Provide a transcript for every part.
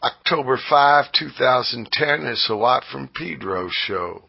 October 5, 2010. It's a Watt from Pedro show.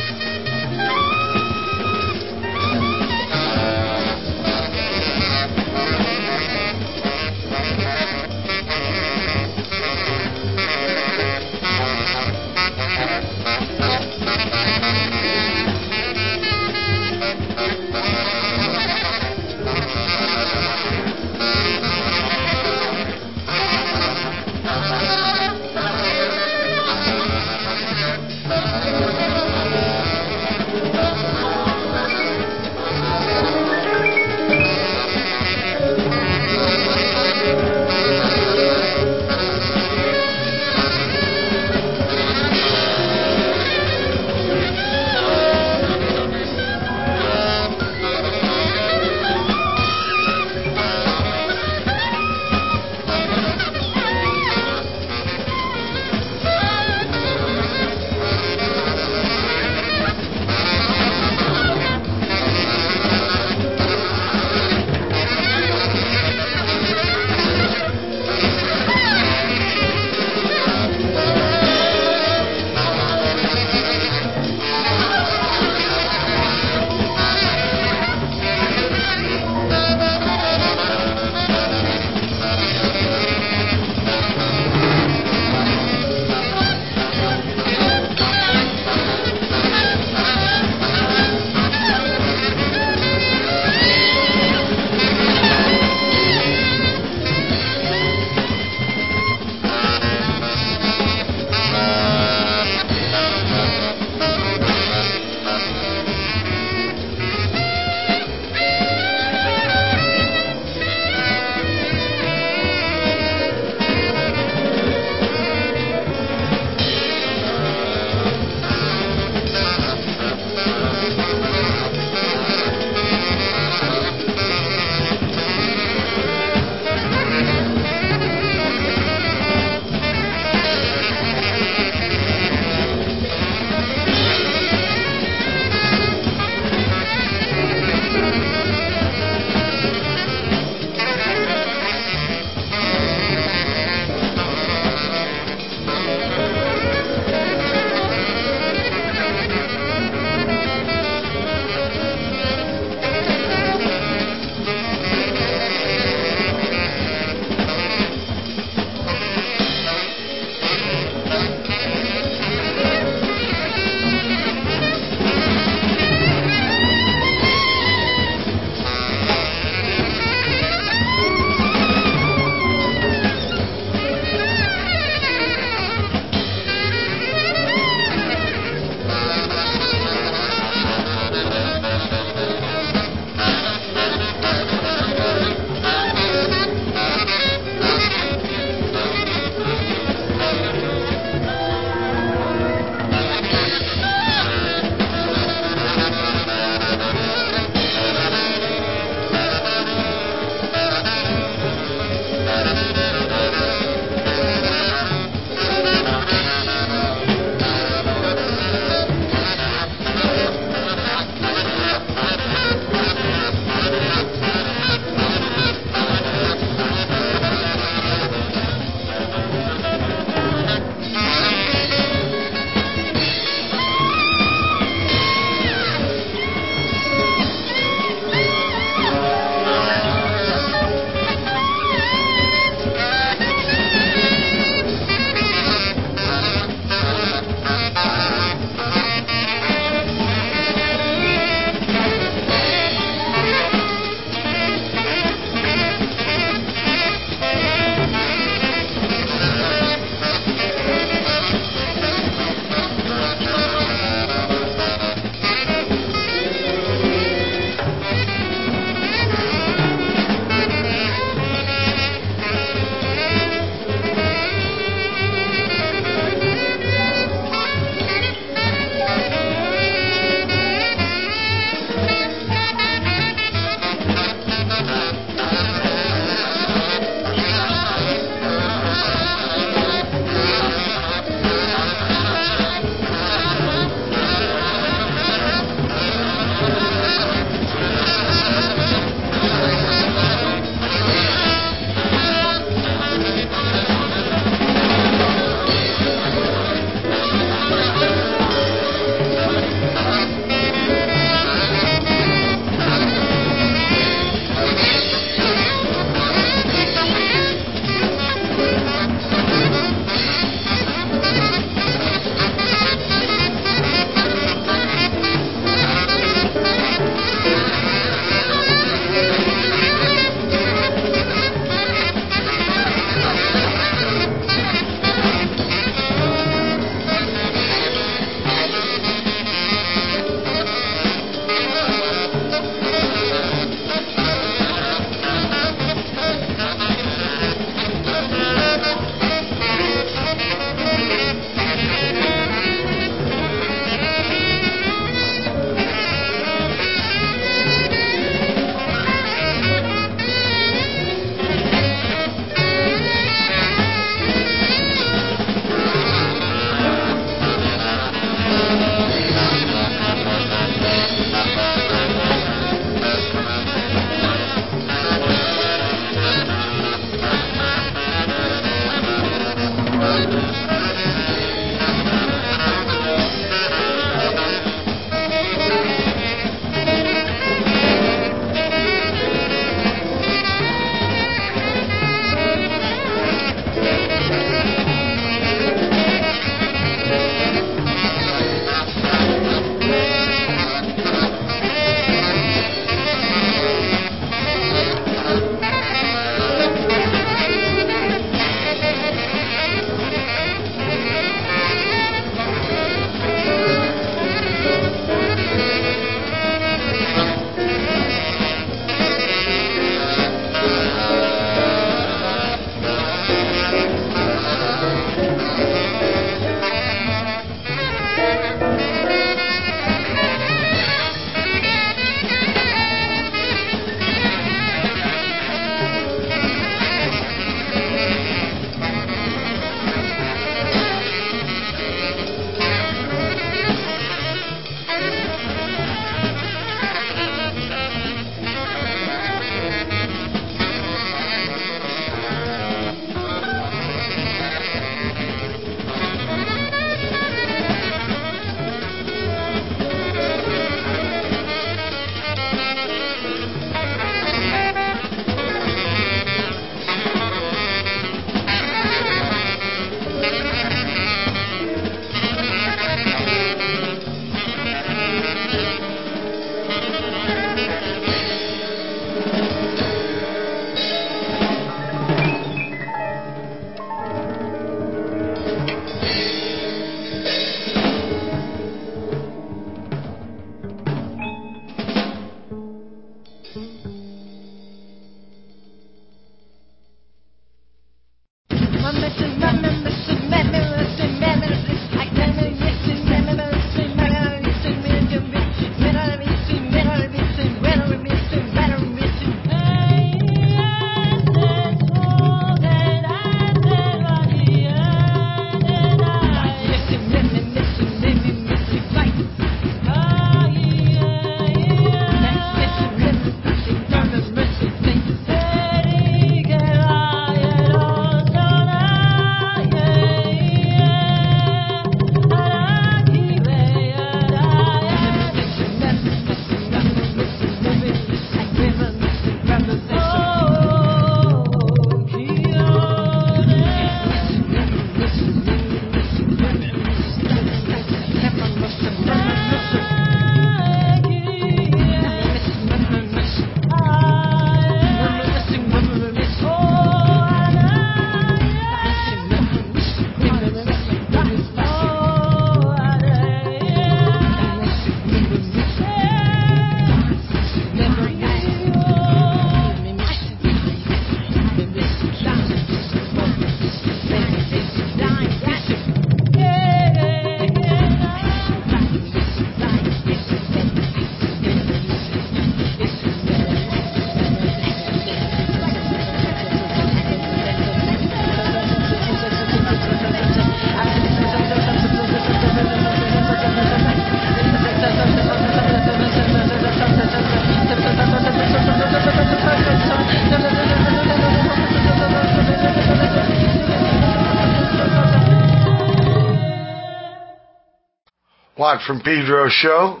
Watt from Pedro show.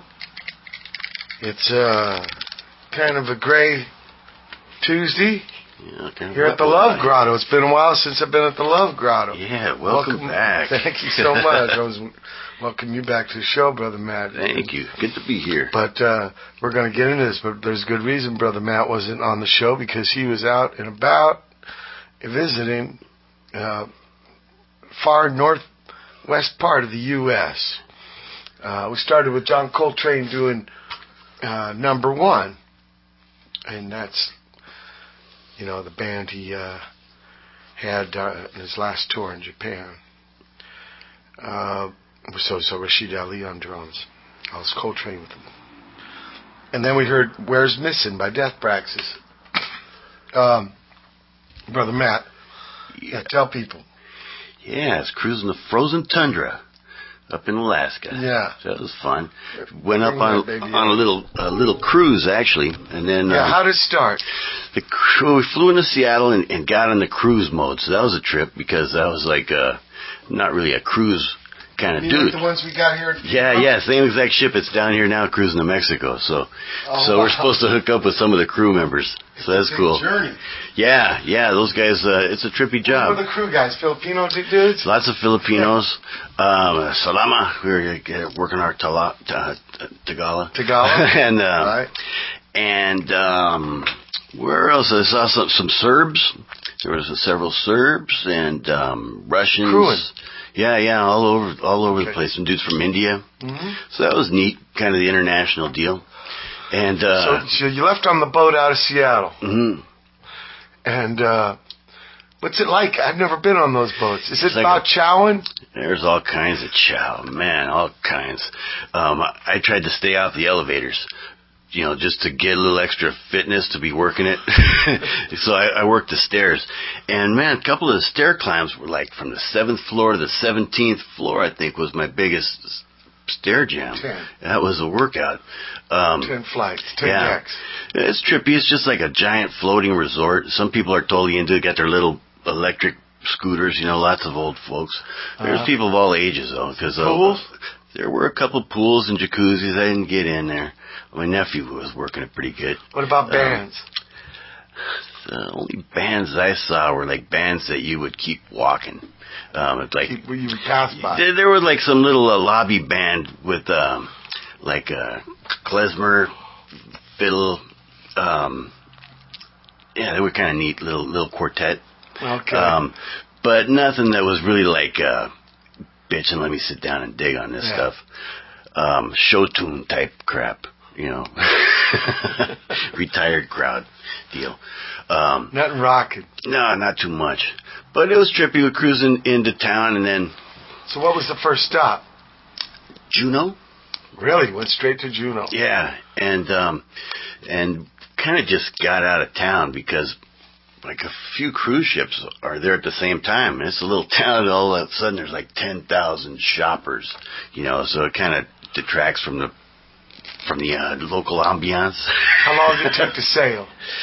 It's kind of a gray Tuesday. Yeah, kind of here at the Love Grotto. It's been a while since I've been at the Love Grotto. Yeah, welcome back. Thank you so much. I was welcome you back to the show, Brother Matt. Thank you. Good to be here. But we're going to get into this, but there's good reason Brother Matt wasn't on the show, because he was out and about visiting far northwest part of the U.S. We started with John Coltrane doing number one, and that's, you know, the band he had in his last tour in Japan. So Rashid Ali on drums. I was Coltrane with him. And then we heard Where's Missing by Death Praxis. Brother Matt, tell people. Yeah, it's Cruising the Frozen Tundra. up in Alaska. Yeah. So that was fun. Went up on a little cruise, actually. And then... Yeah, how did it start? We flew into Seattle and got on the cruise mode. So that was a trip because I was like not really a cruise kind of dude. Like the ones we got here? Yeah, same exact ship. It's down here now cruising to Mexico. So we're supposed to hook up with some of the crew members. So that's cool. Journey. Yeah, those guys, it's a trippy job. Who are the crew guys? Filipino dudes? Lots of Filipinos. Salama, we were working our Tagala. And, right. And, where else? I saw some Serbs. There was several Serbs and, Russians. Crewing. Yeah, all over the place. Some dudes from India. Mm-hmm. So that was neat, kind of the international deal. And so you left on the boat out of Seattle. Mm-hmm. And what's it like? I've never been on those boats. Is it like about chowing? There's all kinds of chow, man, all kinds. I tried to stay off the elevators, just to get a little extra fitness to be working it. So I worked the stairs. And, man, a couple of the stair climbs were like from the 7th floor to the 17th floor, I think, was my biggest stair jam. 10. That was a workout. 10 flights, 10 decks. It's trippy. It's just like a giant floating resort. Some people are totally into it, got their little electric scooters, lots of old folks. There's people of all ages, though. Pools? There were a couple pools and jacuzzis. I didn't get in there. My nephew was working it pretty good. What about bands? The only bands I saw were like bands that you would keep walking. You would pass by. There was like some little lobby band with like klezmer, fiddle. They were kind of neat little quartet. Okay. But nothing that was really like bitch and let me sit down and dig on this stuff. Show tune type crap. Retired crowd deal. Nothing rocking. No, not too much. But it was trippy. We were cruising into town and then... So what was the first stop? Juneau. Really? Went straight to Juneau. Yeah. And kind of just got out of town because like a few cruise ships are there at the same time. And it's a little town and all of a sudden there's like 10,000 shoppers, so it kind of detracts from the local ambiance. How long did it take to sail?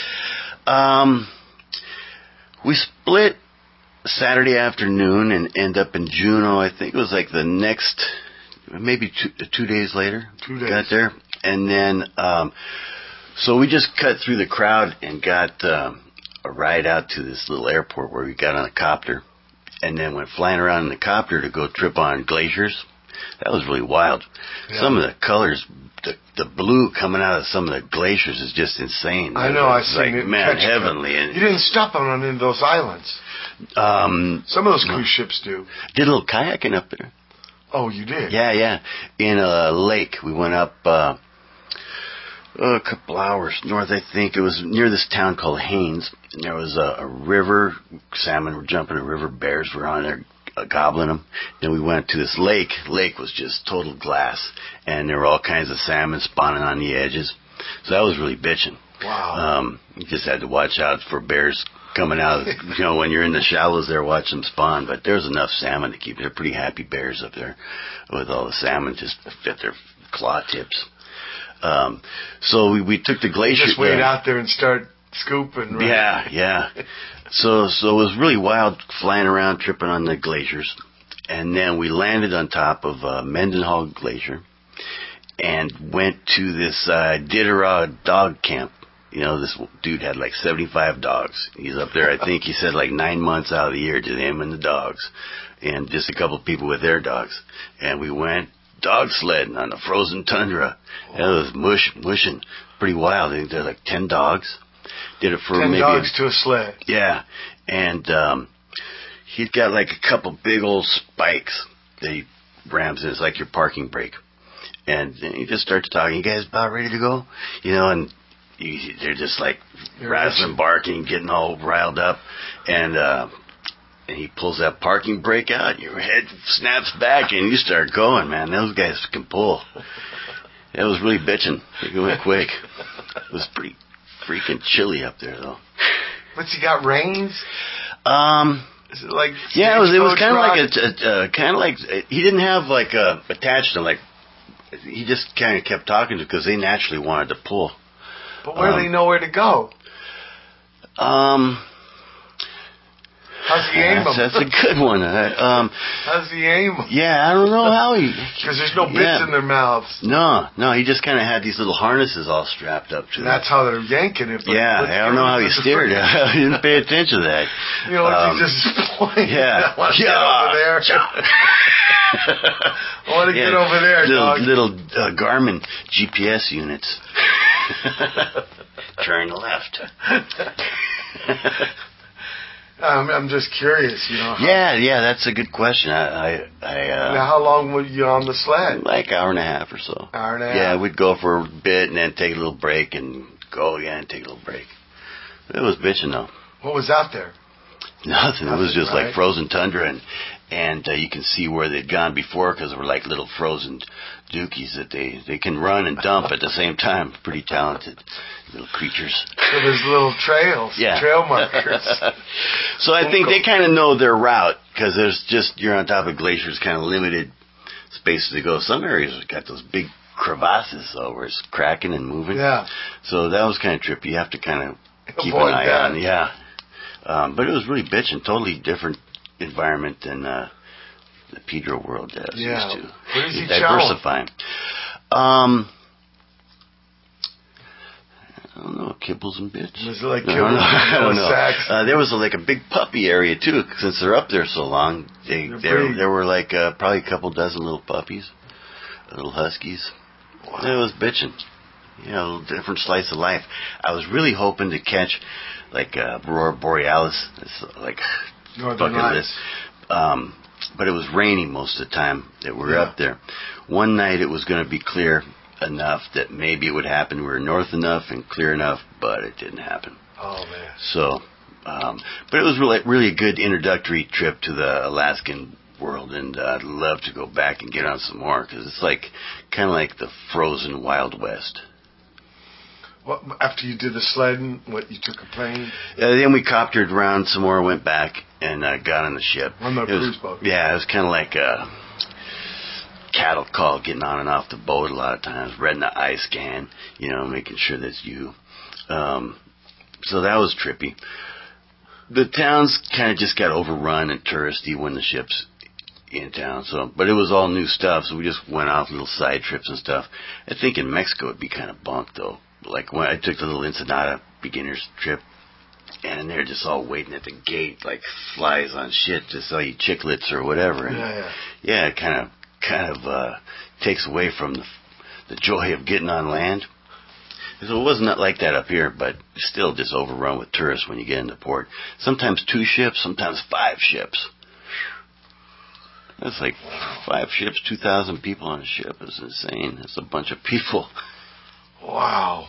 We split Saturday afternoon and end up in Juneau. I think it was like the next, maybe 2 days later. 2 days. Got there. And then, so we just cut through the crowd and got a ride out to this little airport where we got on a copter and then went flying around in the copter to go trip on glaciers. That was really wild. Yeah. Some of the colors, the blue coming out of some of the glaciers is just insane. I know, I've seen it. Man, heavenly. And you didn't stop on any of those islands. Some of those cruise ships do. Did a little kayaking up there. Oh, you did? Yeah. In a lake. We went up a couple hours north, I think. It was near this town called Haines. And there was a river. Salmon were jumping in the river. Bears were on there gobbling them. Then we went to this lake. Lake was just total glass. And there were all kinds of salmon spawning on the edges. So that was really bitching. Wow. You just had to watch out for bears coming out, when you're in the shallows there, watch them spawn. But there's enough salmon to keep. They're pretty happy bears up there with all the salmon just at their claw tips. So we took the glacier. Just wait out there and start scooping. Right? Yeah. So it was really wild flying around, tripping on the glaciers. And then we landed on top of Mendenhall Glacier and went to this Iditarod dog camp. This dude had like 75 dogs. He's up there, I think he said like 9 months out of the year, just him and the dogs. And just a couple of people with their dogs. And we went dog sledding on the frozen tundra. It was mushing. Pretty wild. I think there were like 10 dogs. Did it for 10 maybe... 10 dogs to a sled. Yeah. And he's got like a couple big old spikes that he rams in. It's like your parking brake. And he just starts talking. You guys about ready to go? And... they're just like rattling, barking, getting all riled up, and he pulls that parking brake out. Your head snaps back, and you start going. Man, those guys can pull. It was really bitching. It went quick. It was pretty freaking chilly up there, though. What's he got? Rains? Is it like Yeah, it was kind of like he didn't have like attached to like he just kind of kept talking to because they naturally wanted to pull. But where do they know where to go? How's he aim them? That's a good one. How's he aim them? Yeah, I don't know how he. Because there's no bits in their mouths. No, he just kind of had these little harnesses all strapped up to. That's how they're yanking it. Yeah, I don't know how he steered. I didn't pay attention to that. You know, he just pointing. Yeah, I want to get over there. I want to get over there, dog. Little Garmin GPS units. Turn left. I'm just curious, you know. Yeah, that's a good question. Now, how long were you on the sled? Like hour and a half or so. Hour and a half. Yeah, we'd go for a bit and then take a little break and go again and take a little break. It was bitching though. What was out there? Nothing. It was just right? like frozen tundra, and you can see where they'd gone before because they were like little frozen dookies that they can run and dump at the same time. Pretty talented little creatures. So there's little trails, trail markers. So I think they kind of know their route because there's just you're on top of glaciers, kind of limited spaces to go. Some areas have got those big crevasses though, where it's cracking and moving. Yeah. So that was kind of trippy. You have to kind of keep Avoid an eye that. on. Yeah. But it was really bitching. Totally different environment than the Pedro world that I was used to. What is he diversifying. I don't know, kibbles and bits. Was it like kibbles? I don't know. There was like a big puppy area too, since they're up there so long. There were like probably a couple dozen little puppies, little huskies. Wow. It was bitching. You know, a little different slice of life. I was really hoping to catch like Aurora Borealis. It's like Northern Lights. But it was raining most of the time that we were up there. One night it was going to be clear enough that maybe it would happen. We were north enough and clear enough, but it didn't happen. Oh man! So, but it was really a good introductory trip to the Alaskan world, and I'd love to go back and get on some more because it's like kind of like the frozen Wild West. What, after you did the sledding, you took a plane? Then we coptered around some more, went back, and got on the ship. On the cruise boat. Yeah, it was kind of like a cattle call, getting on and off the boat a lot of times, reading the eye scan, you know, making sure that's you. So that was trippy. The towns kind of just got overrun and touristy when the ship's in town, but it was all new stuff, so we just went off little side trips and stuff. I think in Mexico it'd be kind of bunk though. Like when I took the little Ensenada beginners trip, and they're just all waiting at the gate like flies on shit to sell you chiclets or whatever. And yeah, it kind of takes away from the joy of getting on land. So it wasn't like that up here, but still just overrun with tourists when you get into port. Sometimes 2 ships, sometimes 5 ships. That's like 5 ships, 2,000 people on a ship. It's insane. It's a bunch of people. Wow.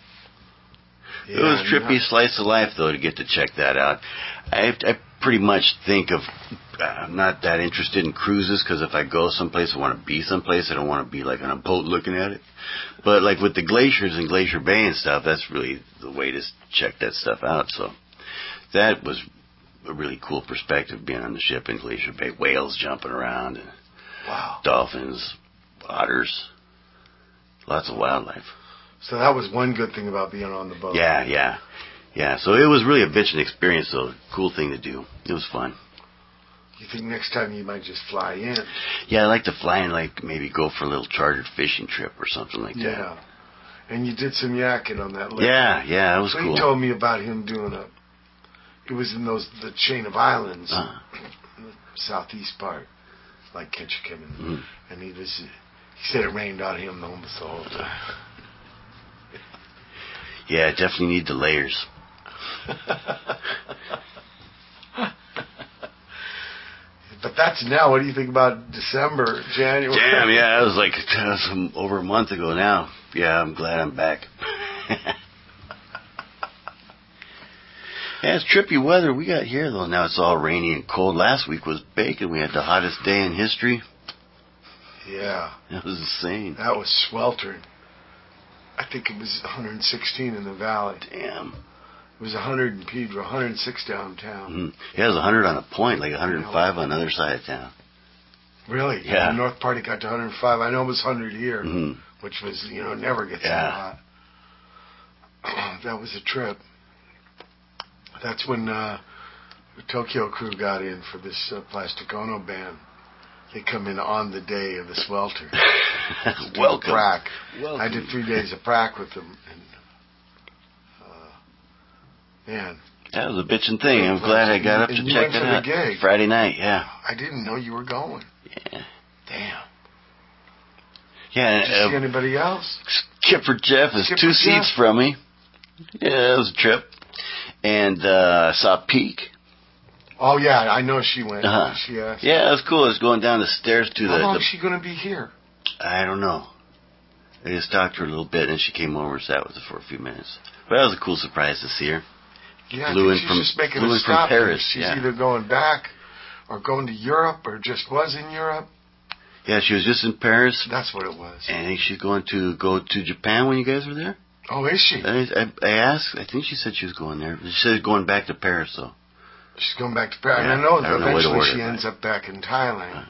It was a trippy slice of life, though, to get to check that out. I pretty much think of, I'm not that interested in cruises, because if I go someplace, I want to be someplace. I don't want to be like on a boat looking at it. But like with the glaciers and Glacier Bay and stuff, that's really the way to check that stuff out. So that was a really cool perspective, being on the ship in Glacier Bay. Whales jumping around, and dolphins, otters, lots of wildlife. So that was one good thing about being on the boat. Yeah. So it was really a bitchin' experience, though. Cool thing to do. It was fun. You think next time you might just fly in? Yeah, I'd like to fly in, like maybe go for a little chartered fishing trip or something like that. Yeah. And you did some yakking on that lake. Yeah, that was cool. He told me about him doing it was in the chain of islands, in the southeast part, like Ketchikan. And he said it rained on him almost the whole time. Yeah, definitely need the layers. But that's now. What do you think about December, January? Damn, yeah, that was over a month ago now. Yeah, I'm glad I'm back. Yeah, it's trippy weather we got here, though. Now it's all rainy and cold. Last week was bacon. We had the hottest day in history. Yeah. That was insane. That was sweltering. I think it was 116 in the valley. Damn. It was 100 in Pedro, 106 downtown. Mm-hmm. Yeah, it was 100 on a point, like 105 on the other side of town. Really? Yeah. The North Party got to 105. I know it was 100 here, Mm-hmm. which was, never gets Yeah. so hot. That was a trip. That's when the Tokyo Crew got in for this Plastic Ono band. They come in on the day of the swelter. Welcome. Prac. Welcome. I did 3 days of prac with them. And, man. That was a bitching thing. I'm glad I got up to And you check went it for out. the gig. Friday night, yeah. I didn't know you were going. Yeah. Damn. Yeah. Did you see anybody else? Skipper Jeff is Skipper 2 Jeff? seats from me. Yeah, it was a trip. And I saw Peak. Oh, yeah, I know she went. Uh-huh. She asked. Yeah, it was cool. I was going down the stairs to How long is she going to be here? I don't know. I just talked to her a little bit, and she came over and sat with us for a few minutes. But that was a cool surprise to see her. Yeah, Flew in she's from, just making flew a in stop. from Paris. She's yeah. either going back or going to Europe or just was in Europe. Yeah, she was just in Paris. That's what it was. And I think she's going to go to Japan when you guys were there. Oh, is she? I asked. I think she said she was going there. She said going back to Paris, though. She's going back to Paris. Yeah, And I know I don't know what eventually order, she but- ends up back in Thailand.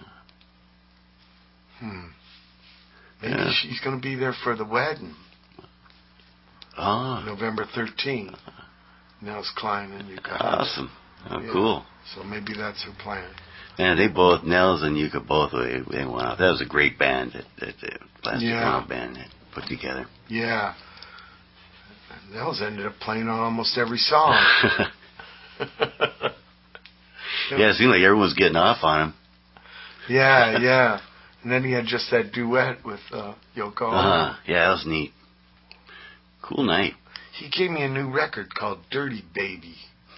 Maybe Yeah. she's going to be there for the wedding. Oh, November 13th. Nels Klein and Yuka. awesome. Oh, Yeah. cool. So maybe that's her plan. And they both, Nels and Yuka, both, they went off. That was a great band that the Plastic Ono band had put together. Yeah. Nels ended up playing on almost every song. Yeah, it seemed like everyone was getting off on him. Yeah, yeah. And then he had just that duet with Yoko Ono. Yeah, that was neat. Cool night. He gave me a new record called Dirty Baby.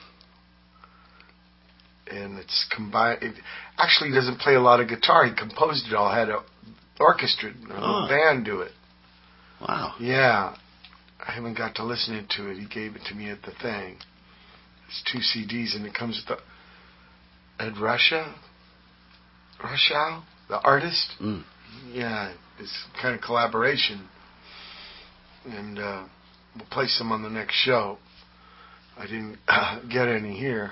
And it's combined. It actually doesn't play a lot of guitar. He composed it all. Had an orchestra, a little band do it. Wow. Yeah. I haven't got to listen to it. He gave it to me at the thing. It's 2 CDs, and it comes with Ed Ruscha, the artist. Mm. Yeah, it's kind of collaboration. And we'll play some on the next show. I didn't get any here.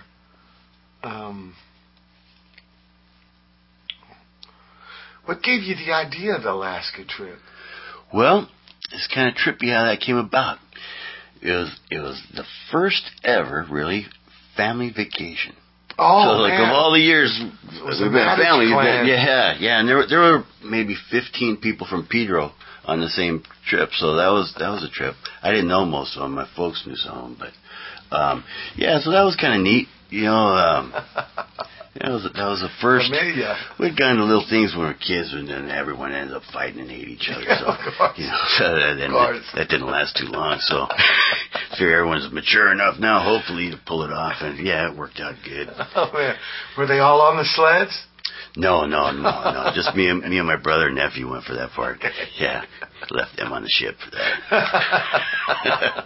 What gave you the idea of the Alaska trip? Well, it's kind of trippy how that came about. It was the first ever really family vacation. Oh, so like man. of all the years was we've a been Maddox family, clan. yeah, and there were maybe 15 people from Pedro on the same trip, so that was a trip. I didn't know most of them. My folks knew some of them, but yeah, so that was kind of neat. You know, that was the first. Familia. We'd gotten into little things when we were kids, and then everyone ended up fighting and hating each other. So, you know, so that didn't last too long. So, figure everyone's mature enough now, hopefully, to pull it off. And yeah, it worked out good. Oh man, were they all on the sleds? No. Just me and my brother and nephew went for that part. Yeah, left them on the ship for that.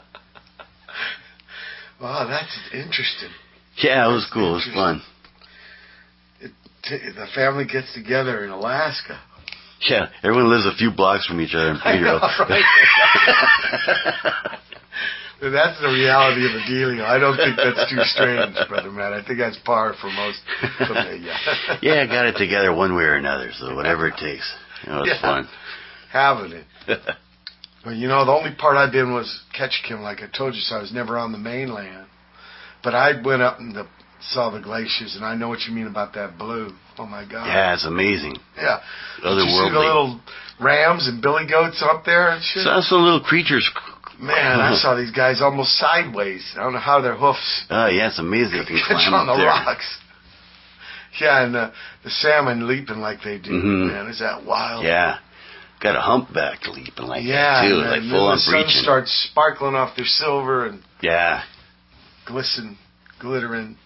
Wow, that's interesting. Yeah, it was cool. It was fun. The family gets together in Alaska. Yeah, everyone lives a few blocks from each other in Pedro. Right? That's the reality of the dealio. I don't think that's too strange, Brother Matt. I think that's par for most familia. Yeah, I got it together one way or another, so whatever it takes. You know, it's fun. Having it. But you know, the only part I've been was Ketchikan, like I told you, so I was never on the mainland. But I went up and saw the glaciers, and I know what you mean about that blue. Oh my God! Yeah, it's amazing. Yeah, did you see Otherworldly. the little rams and billy goats up there and shit? Saw some little creatures. Man, I saw these guys almost sideways. I don't know how their hoofs Oh yeah, it's amazing. If you catch climb on up the there. rocks. Yeah, and the salmon leaping like they do. Mhm. Man, is that wild? Yeah, got a humpback leaping like Yeah, that too, and like then full the on sun breaching. starts sparkling off their silver and Yeah, glittering.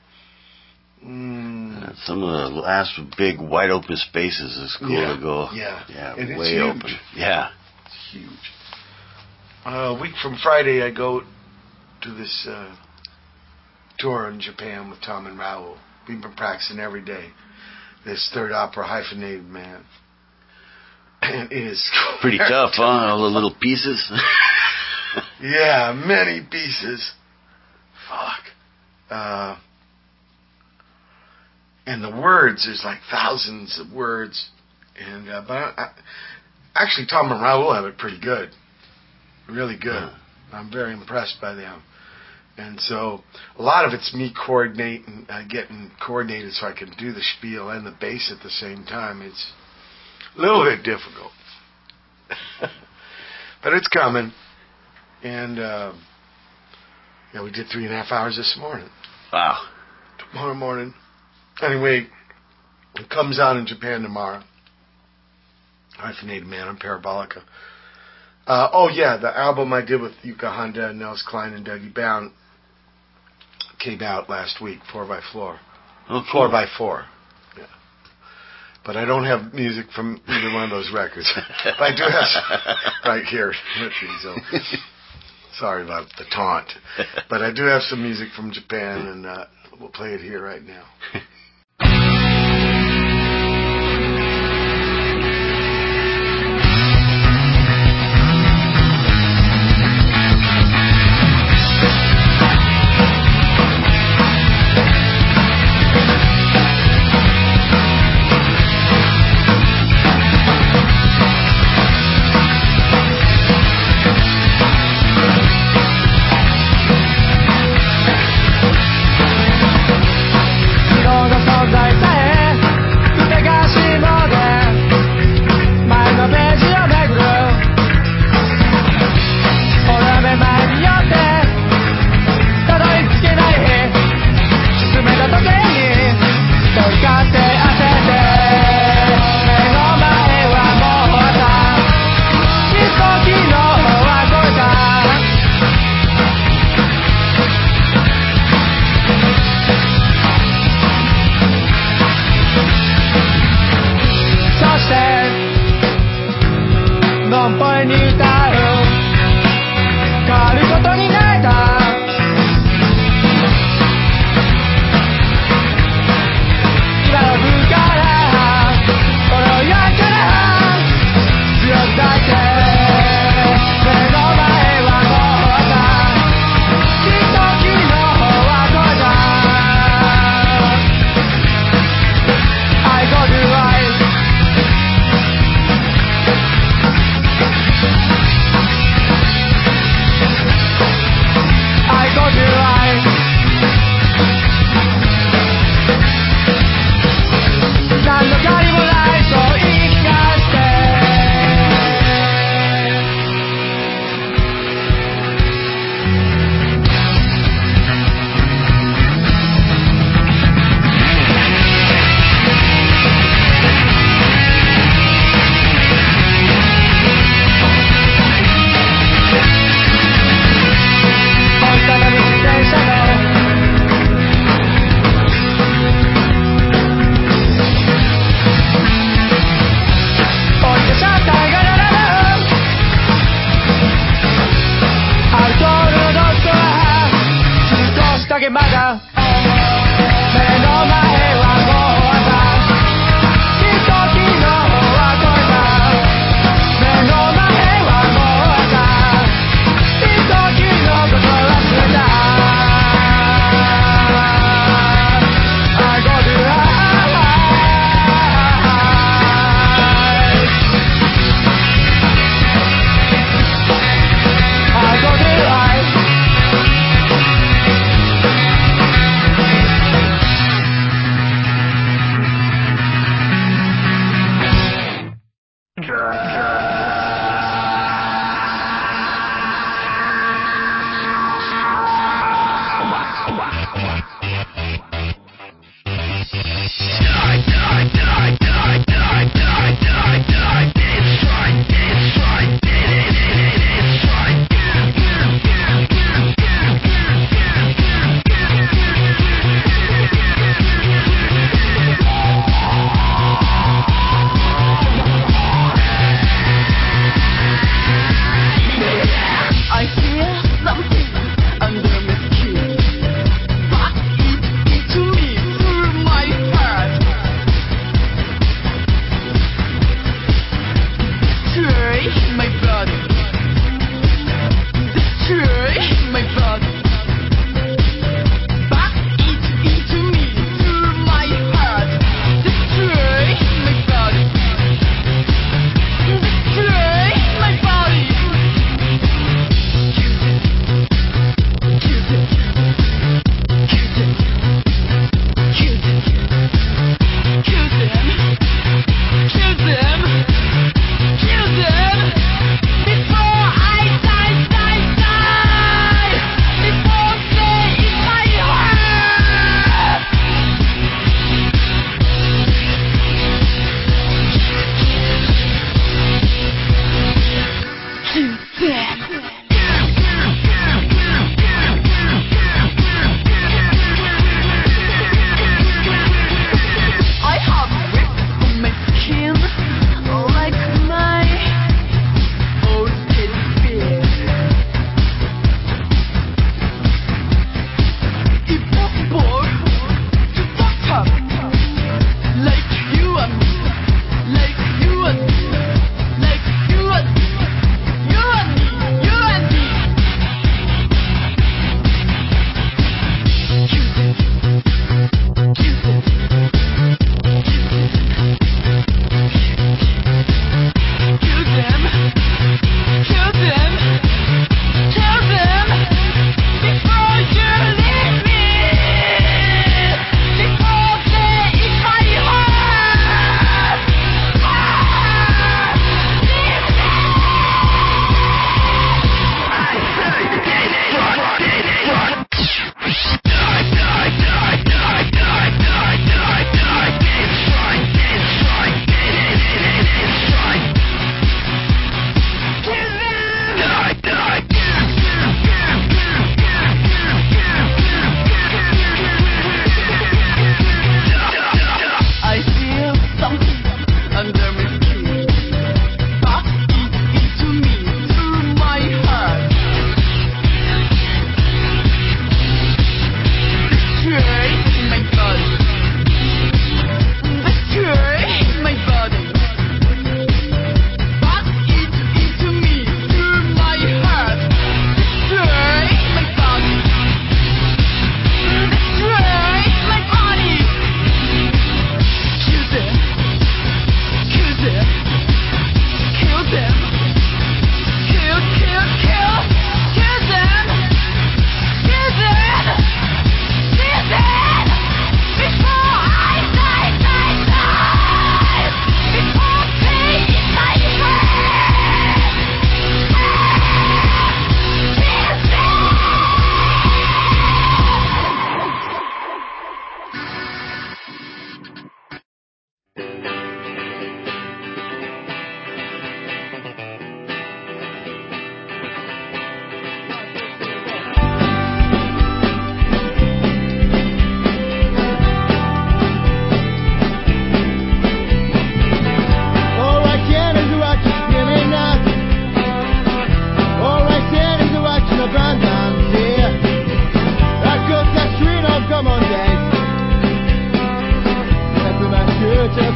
some of the last big wide open spaces is cool Yeah, to go. yeah. And it's way huge. open. Yeah. It's huge. A week from Friday, I go to this tour in Japan with Tom and Raoul. We've been practicing every day. This third opera, Hyphenated Man. And it is Pretty tough, huh? All the little pieces. Yeah, many pieces. And the words, there's like thousands of words. And actually, Tom and Raul have it pretty good. Really good. I'm very impressed by them. And so a lot of it's me coordinating, getting coordinated so I can do the spiel and the bass at the same time. It's a little bit difficult. But it's coming. And we did 3.5 hours this morning. Wow. Tomorrow morning. Anyway, it comes out in Japan tomorrow. Hyphenated Man on Parabolica. The album I did with Yuka Honda, Nels Klein, and Dougie Bound came out last week, 4x4. Oh, cool. 4x4. Yeah. But I don't have music from either one of those records. But I do have right here with me, so sorry about the taunt. But I do have some music from Japan, and we'll play it here right now.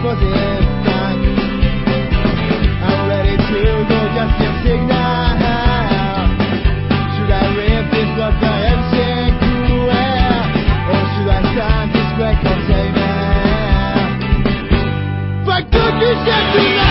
was in time. I'm ready to go, just a signal. Should I rip this what I am saying cruel, or should I sign this great container? Fuck good you said tonight.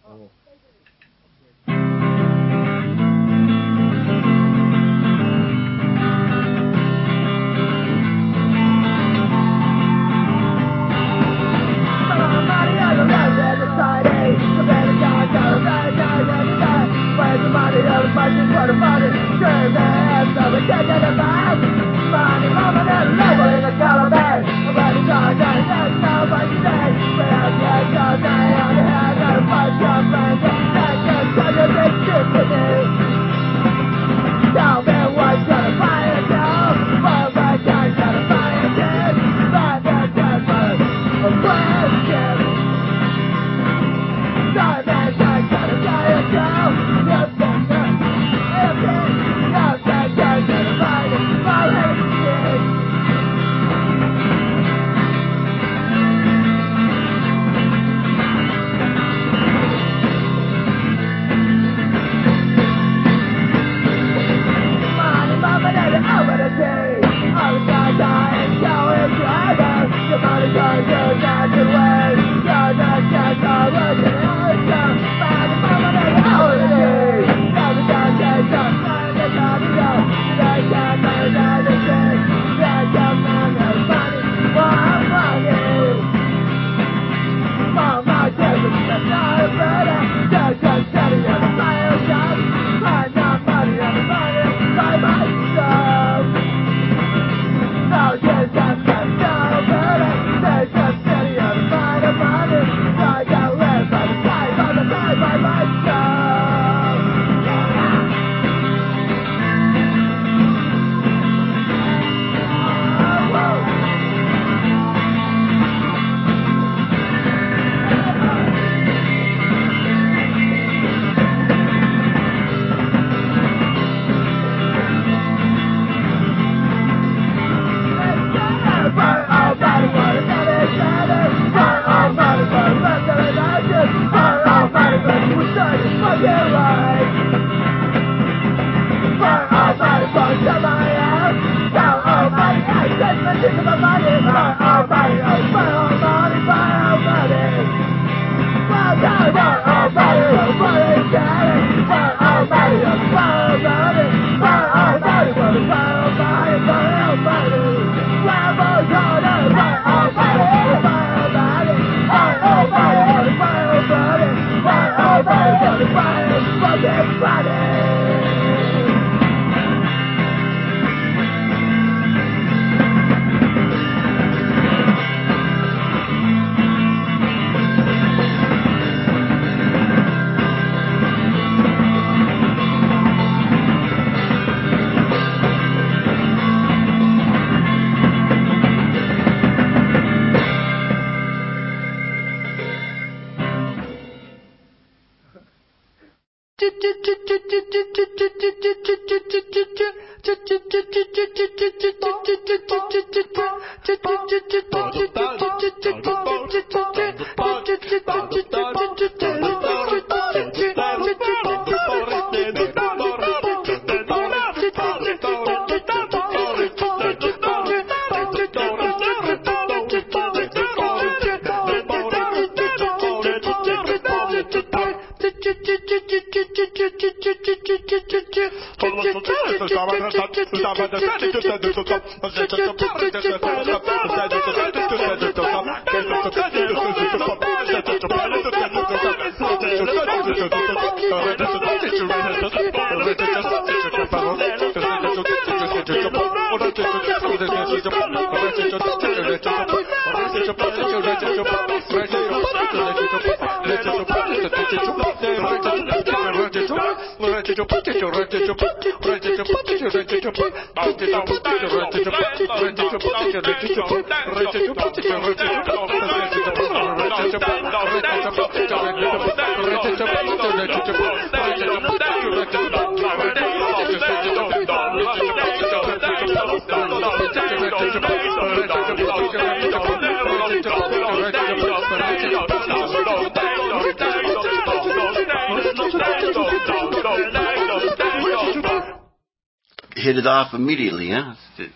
Hit it off immediately, huh?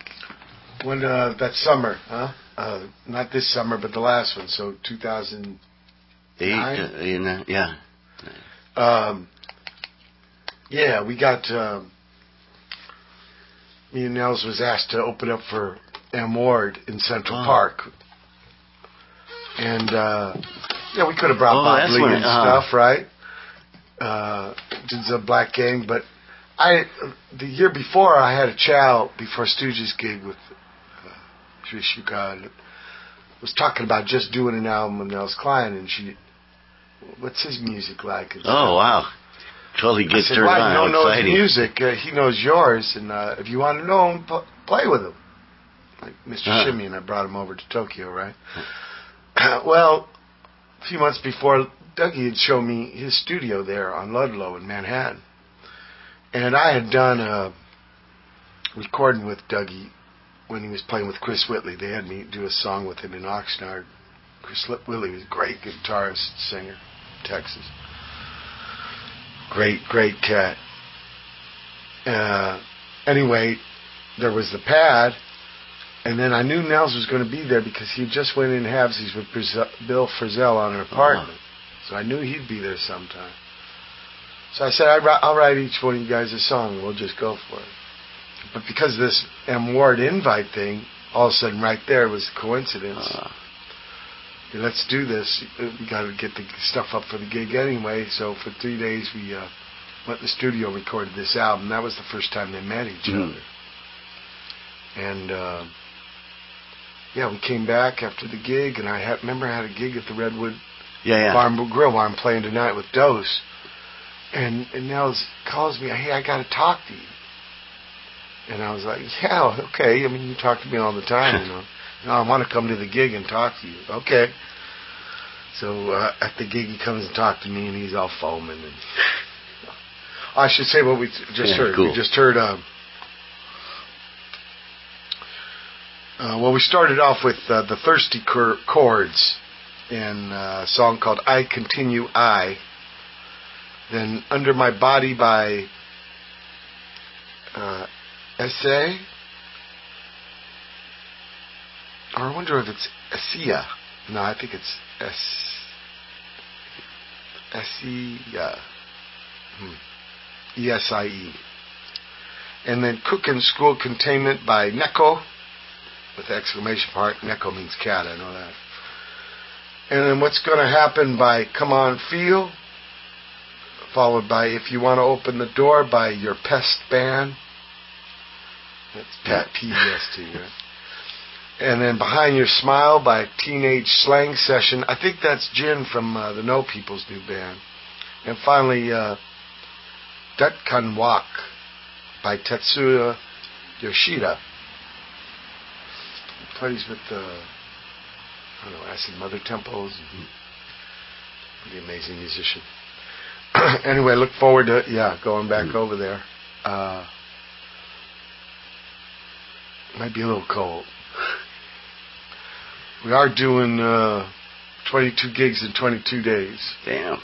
When that summer, huh? Not this summer, but the last one. So 2009. Yeah. Yeah, we got. Me and Nels was asked to open up for M. Ward in Central Park, and yeah, we could have brought Bob Lee and stuff, right? Did the Black Gang, but the year before I had a Chow before Stooges gig with Trish Yuka, was talking about just doing an album with Nels Klein, and what's his music like? And oh, wow. Totally gets turned on. You don't know his music. He knows yours, and if you want to know him, play with him. Like Mr. Shimmy, and I brought him over to Tokyo, right? Well, a few months before, Dougie had shown me his studio there on Ludlow in Manhattan. And I had done a recording with Dougie when he was playing with Chris Whitley. They had me do a song with him in Oxnard. Chris Whitley was a great guitarist, singer, Texas. Great cat. Anyway, there was the pad, and then I knew Nels was going to be there because he just went in halvesies with Bill Frisell on an apartment. So I knew he'd be there sometime. So I said, I'll write each one of you guys a song, and we'll just go for it. But because of this M. Ward invite thing, all of a sudden right there was a coincidence. Hey, let's do this. We got to get the stuff up for the gig anyway. So for 3 days we went to the studio, recorded this album. That was the first time they met each other. And yeah, we came back after the gig, and I remember I had a gig at the Redwood Farm Grill where I'm playing tonight with Dose. And Nels calls me, hey, I got to talk to you. And I was like, yeah, okay. I mean, you talk to me all the time, you know. No, I want to come to the gig and talk to you. Okay. So at the gig, he comes and talks to me, and he's all foaming. And I should say what we just heard. Cool. We just heard. Well, we started off with the Thirsty Chords in a song called I Continue I. Then Under My Body by Essay. Or I wonder if it's Essia. No, I think it's Essia. E-S-I-E. And then Cookin' School Containment by Neko, with the exclamation mark. Neko means cat, I know that. And then What's Gonna Happen by Come On Feel, followed by If You Want to Open the Door by Your Pest Band. That's P-E-S-T, right? And then Behind Your Smile by Teenage Slang Session. I think that's Jin from the No People's new band. And finally, Dat Kan Walk by Tetsuya Yoshida. He plays with Acid Mother Temples. Pretty amazing musician. Anyway, look forward to going back over there. Might be a little cold. We are doing 22 gigs in 22 days. Damn.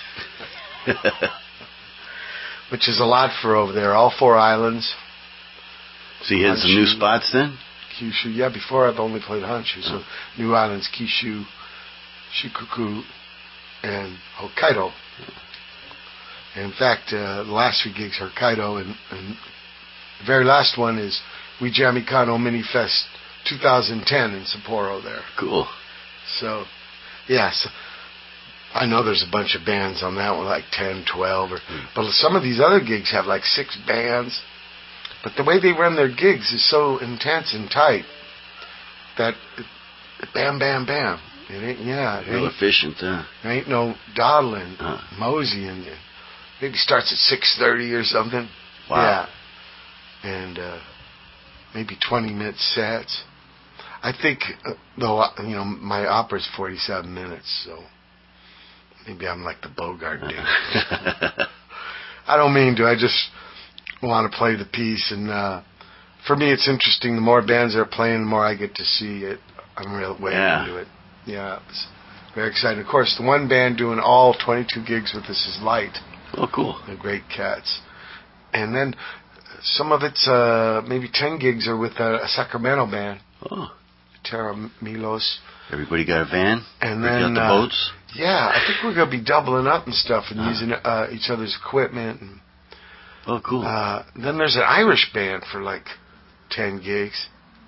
Which is a lot for over there. All 4 islands. So you had some new spots then? Kyushu. Yeah, before I've only played Honshu. So new islands, Kyushu, Shikoku, and Hokkaido. And in fact, the last 3 gigs are Hokkaido, and the very last one is Wijia Mikano Mini Fest 2010 in Sapporo there. Cool. So, yes, I know there's a bunch of bands on that one, like 10, 12, but some of these other gigs have like 6 bands. But the way they run their gigs is so intense and tight that bam, bam, bam. It ain't, real efficient, There ain't no dawdling, moseying. Maybe starts at 6:30 or something. Wow. Yeah. And maybe 20-minute sets. I think, though, my opera's 47 minutes, so maybe I'm like the Bogart dude. I don't mean to. I just want to play the piece, and for me, it's interesting. The more bands that are playing, the more I get to see it. I'm real way into it. Yeah, it's very exciting. Of course, the one band doing all 22 gigs with us is Light. Oh, cool. They're great cats. And then some of it's maybe 10 gigs are with a Sacramento band. Oh. Terra Milos. Everybody got a van? And then got the boats? Yeah, I think we're gonna be doubling up and stuff and using each other's equipment. And, Oh, cool. then there's an Irish band for like 10 gigs.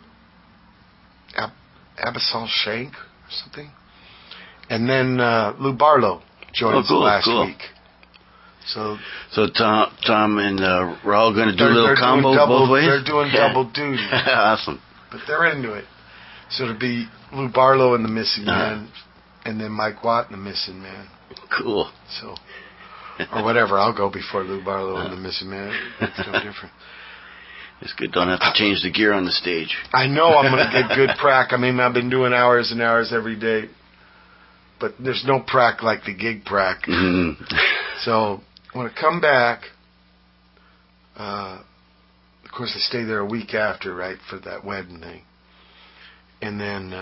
Abyssal Shank or something. And then Lou Barlow joined us last week. So Tom and Raul going to do a little combo both ways? They're doing double duty. Awesome. But they're into it. So it'll be Lou Barlow and the Missing Man, and then Mike Watt and the Missing Man. Cool. So, or whatever, I'll go before Lou Barlow and the Missing Man. It's no different. It's good. Don't have to change the gear on the stage. I know I'm going to get good prac. I mean, I've been doing hours and hours every day, but there's no prac like the gig prac. Mm-hmm. So when I come back, of course I stay there a week after, right, for that wedding thing. And then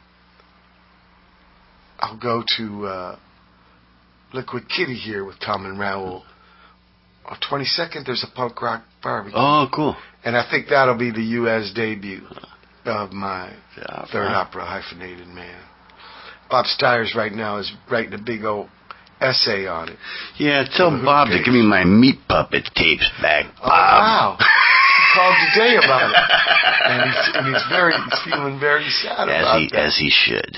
I'll go to Liquid Kitty here with Tom and Raoul. On 22nd, there's a punk rock barbecue. Oh, cool. And I think that'll be the U.S. debut of my third opera, Hyphenated Man. Bob Stiers right now is writing a big old essay on it. Yeah, tell Bob to give me my Meat Puppet tapes back, Bob. Oh, wow. He called today about it. And he's feeling very sad about that. As he should.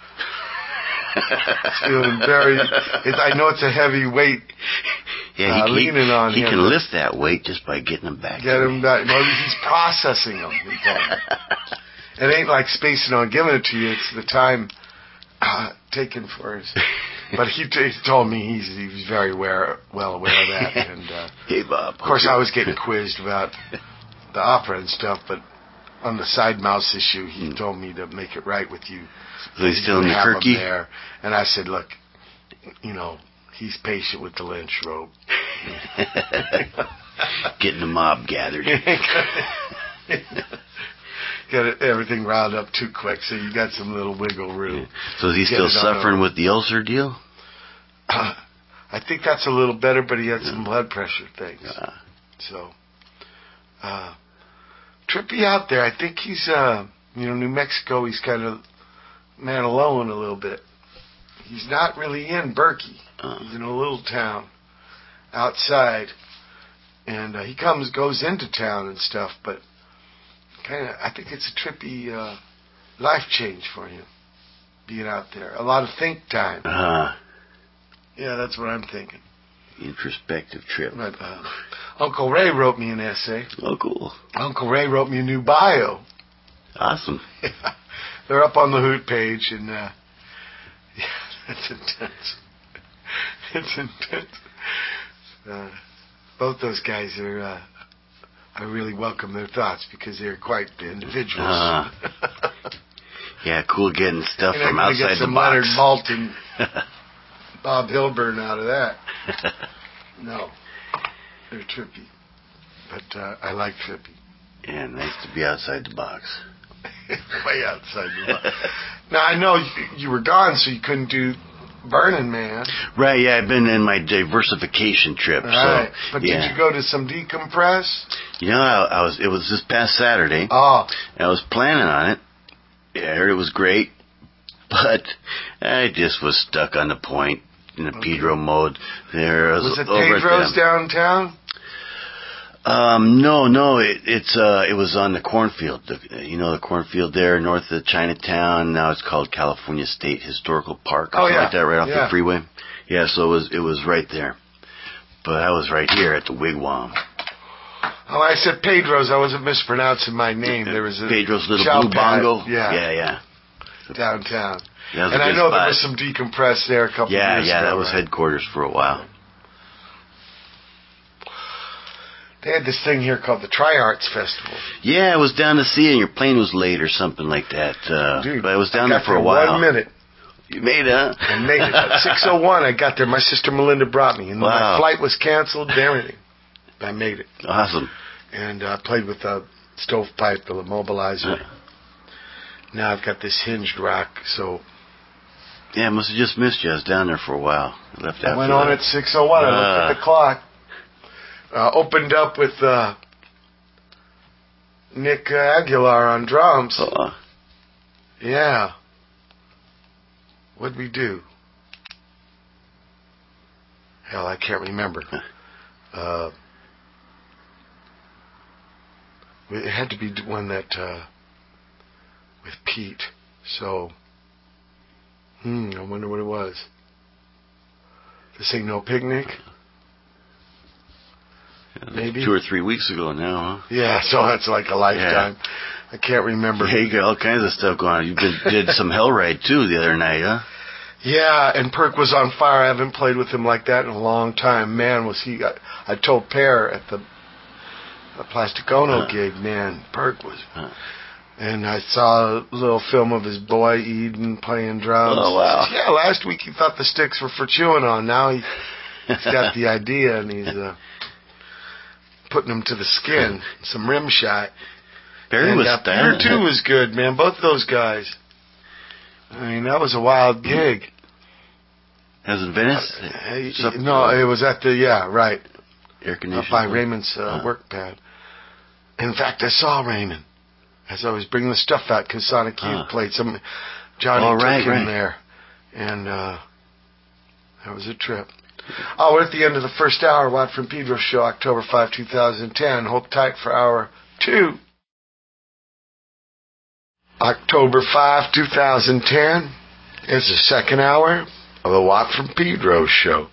He's feeling I know it's a heavy weight. Yeah, leaning on he him. can lift that weight just by getting him back. Get him back. Well, he's processing them. It ain't like spacing on giving it to you. It's the time taken for us. But he told me he was very well aware of that. And hey, Bob. Of course, I was getting quizzed about the opera and stuff, but on the side mouse issue, he told me to make it right with you. So he's still in the Kirky? There. And I said, look, he's patient with the lynch rope. Getting the mob gathered. Got everything riled up too quick, so you got some little wiggle room. So is he still suffering with the ulcer deal? I think that's a little better, but he had some blood pressure things. So, Trippy out there, I think he's, New Mexico, he's kind of man alone a little bit. He's not really in Berkey. He's in a little town outside, and he goes into town and stuff, but I think it's a trippy life change for him, being out there. A lot of think time. Yeah, that's what I'm thinking. Introspective trip. But, Uncle Ray wrote me an essay. Oh, cool. Uncle Ray wrote me a new bio. Awesome. They're up on the Hoot page, and it's intense. It's intense. Both those guys are... I really welcome their thoughts because they're quite individuals. Yeah, cool getting stuff from outside get some the box. Leonard Maltin, Bob Hilburn out of that. No, they're trippy, but I like trippy. Yeah, nice to be outside the box. Way outside the box. Now I know you were gone, so you couldn't do Burning Man. Right, yeah, I've been in my diversification trip. Right. So, but did you go to some decompress? It was this past Saturday. Oh. And I was planning on it. Yeah, I heard it was great, but I just was stuck on the point in the Pedro mode. Was it Pedro's downtown? No, it was on the cornfield. The cornfield there north of Chinatown. Now it's called California State Historical Park or something like that, right off the freeway. Yeah, so it was right there. But I was right here at the Wigwam. Oh, I said Pedro's. I wasn't mispronouncing my name. There was a Pedro's Little Blue Bongo. Yeah. Downtown. Yeah, and I know there was some decompress there a couple years ago. Yeah, that was headquarters for a while. They had this thing here called the Tri-Arts Festival. Yeah, I was down to see it, and your plane was late or something like that. Dude, but I was down there for a while. 1 minute. You made it, huh? I made it. At 6:01, I got there. My sister Melinda brought me, and my flight was canceled and everything. I made it. Awesome. And I played with the stovepipe, the immobilizer. Now I've got this hinged rock, so... Yeah, I must have just missed you. I was down there for a while. I went on at 6:01. I looked at the clock. Opened up with Nick Aguilar on drums. Yeah. What'd we do? hell, I can't remember. It had to be one that with Pete. So, I wonder what it was. This Ain't No Picnic? Maybe 2 or 3 weeks ago now, huh? Yeah, so that's like a lifetime. I can't remember. Yeah, you got all kinds of stuff going on. You did some Hellride too the other night, huh? Yeah, and Perk was on fire. I haven't played with him like that in a long time. Man, was he... I told Pear at the Plastic Ono gig, man, Perk was... And I saw a little film of his boy Eden playing drums. Oh, wow. Yeah, last week he thought the sticks were for chewing on. Now he's got the idea, and he's putting them to the skin. Some rim shot. Barry and was Peter, too, was good, man. Both those guys. I mean, that was a wild gig. As in Venice? No, it was at the... Yeah, right. Air conditioning. By Raymond's work pad. In fact, I saw Raymond as I was bringing the stuff out because Sonic Youth played some. Johnny took him there, and that was a trip. Oh, we're at the end of the first hour. Watt from Pedro show, October 5, 2010. Hold tight for hour 2. October 5, 2010 is the second hour of the Watt from Pedro show.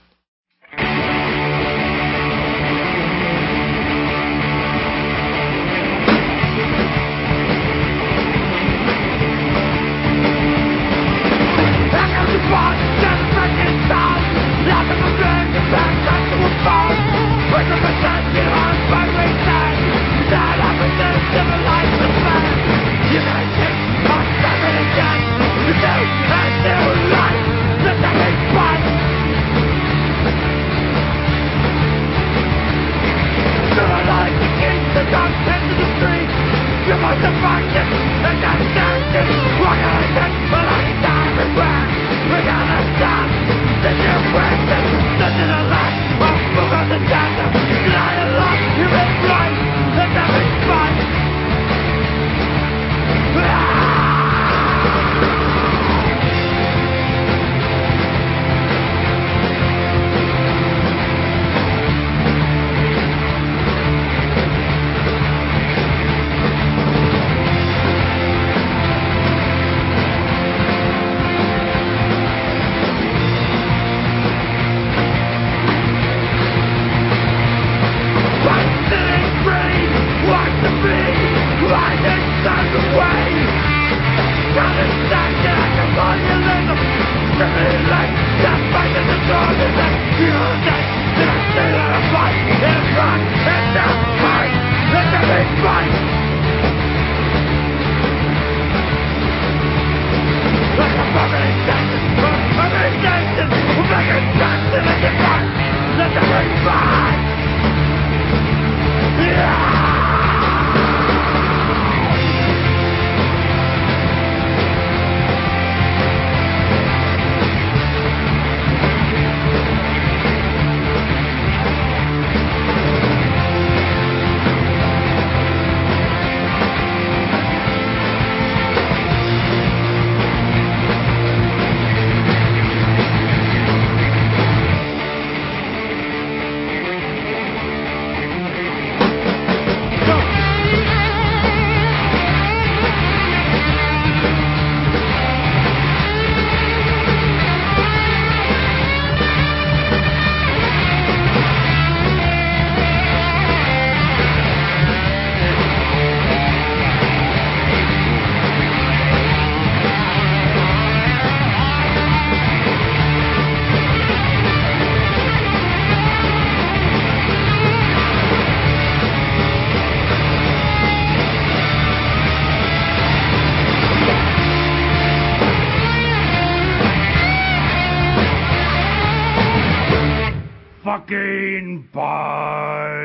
fucking bye.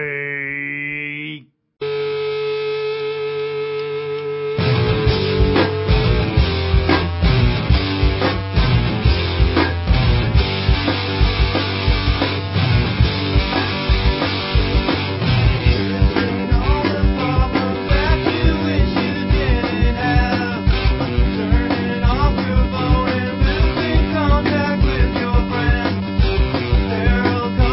Contact with your friends. There'll come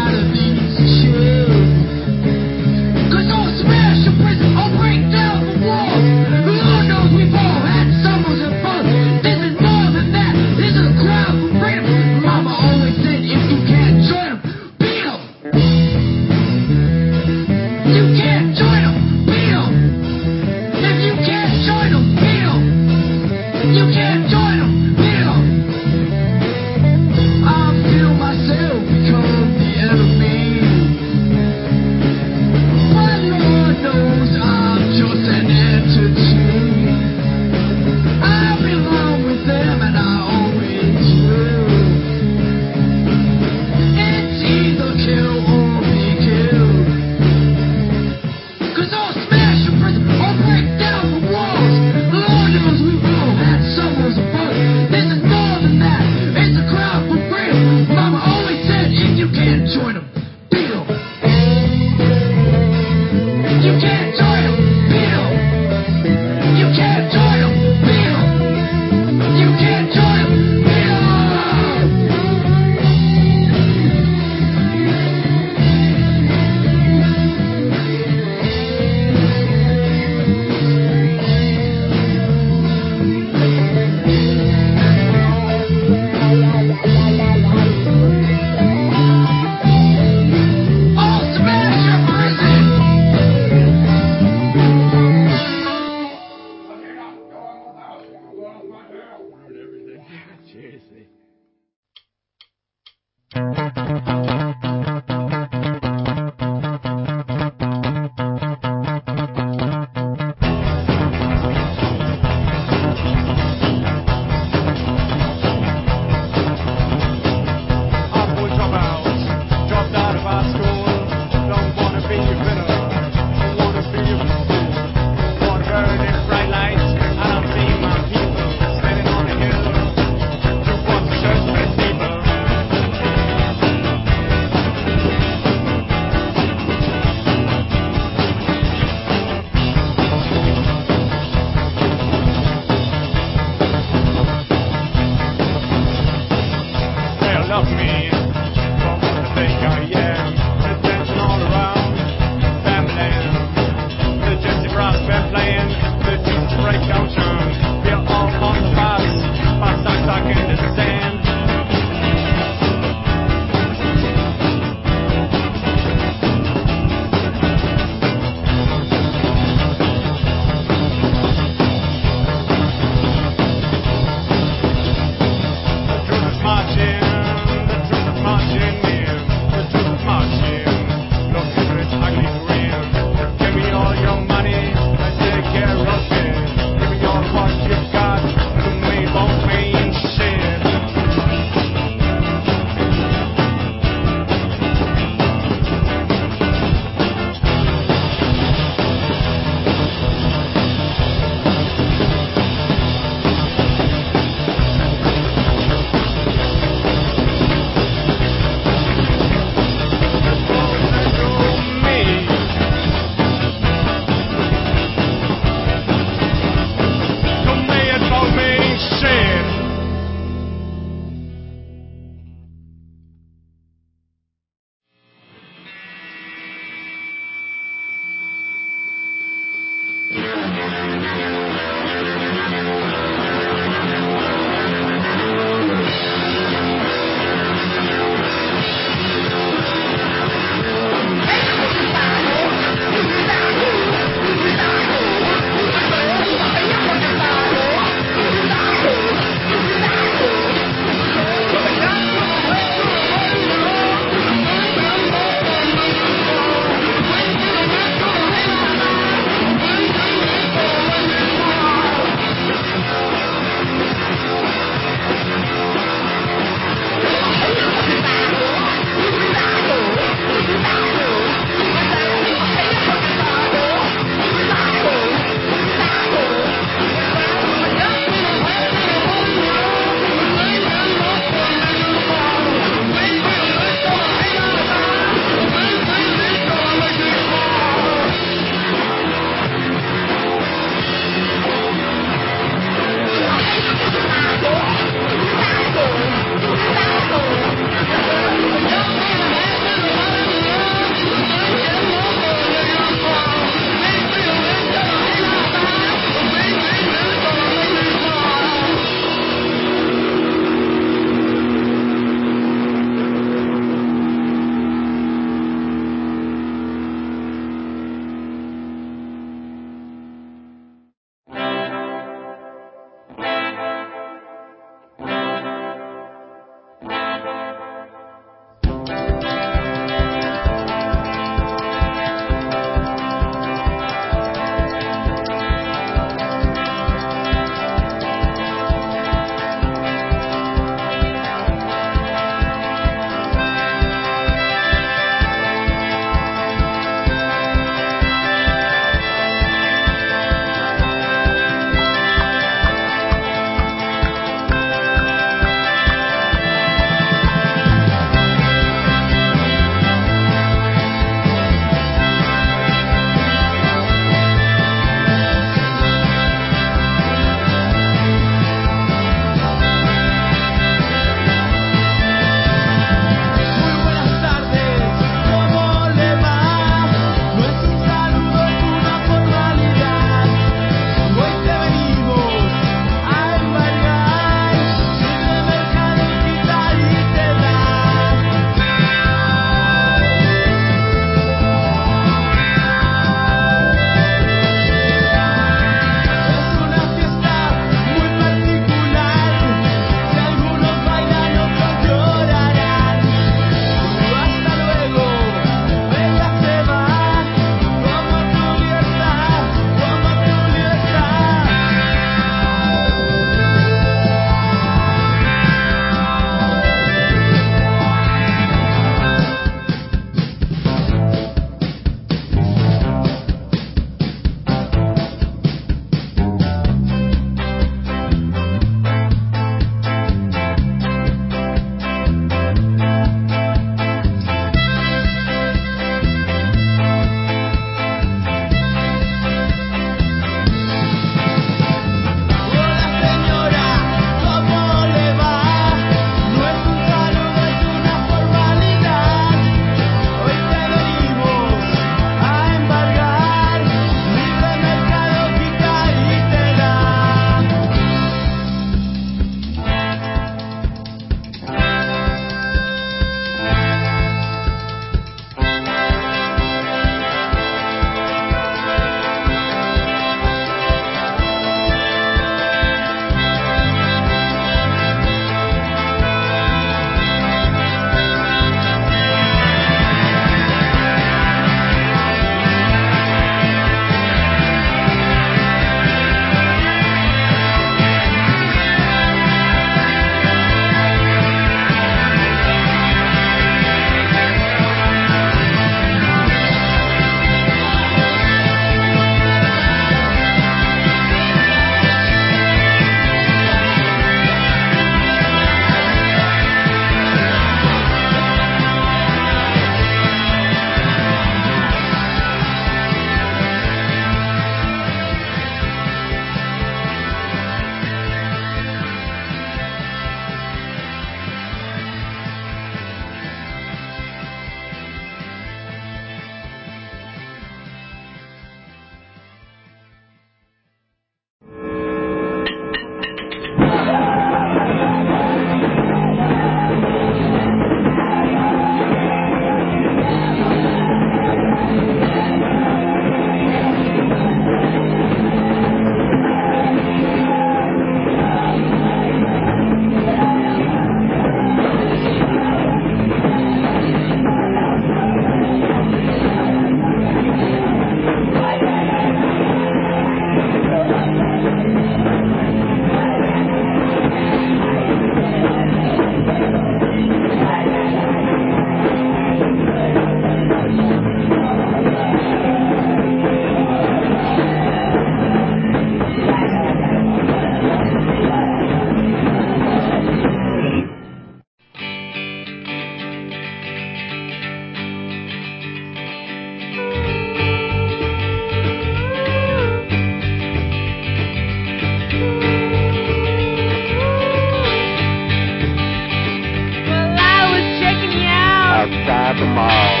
outside the mall.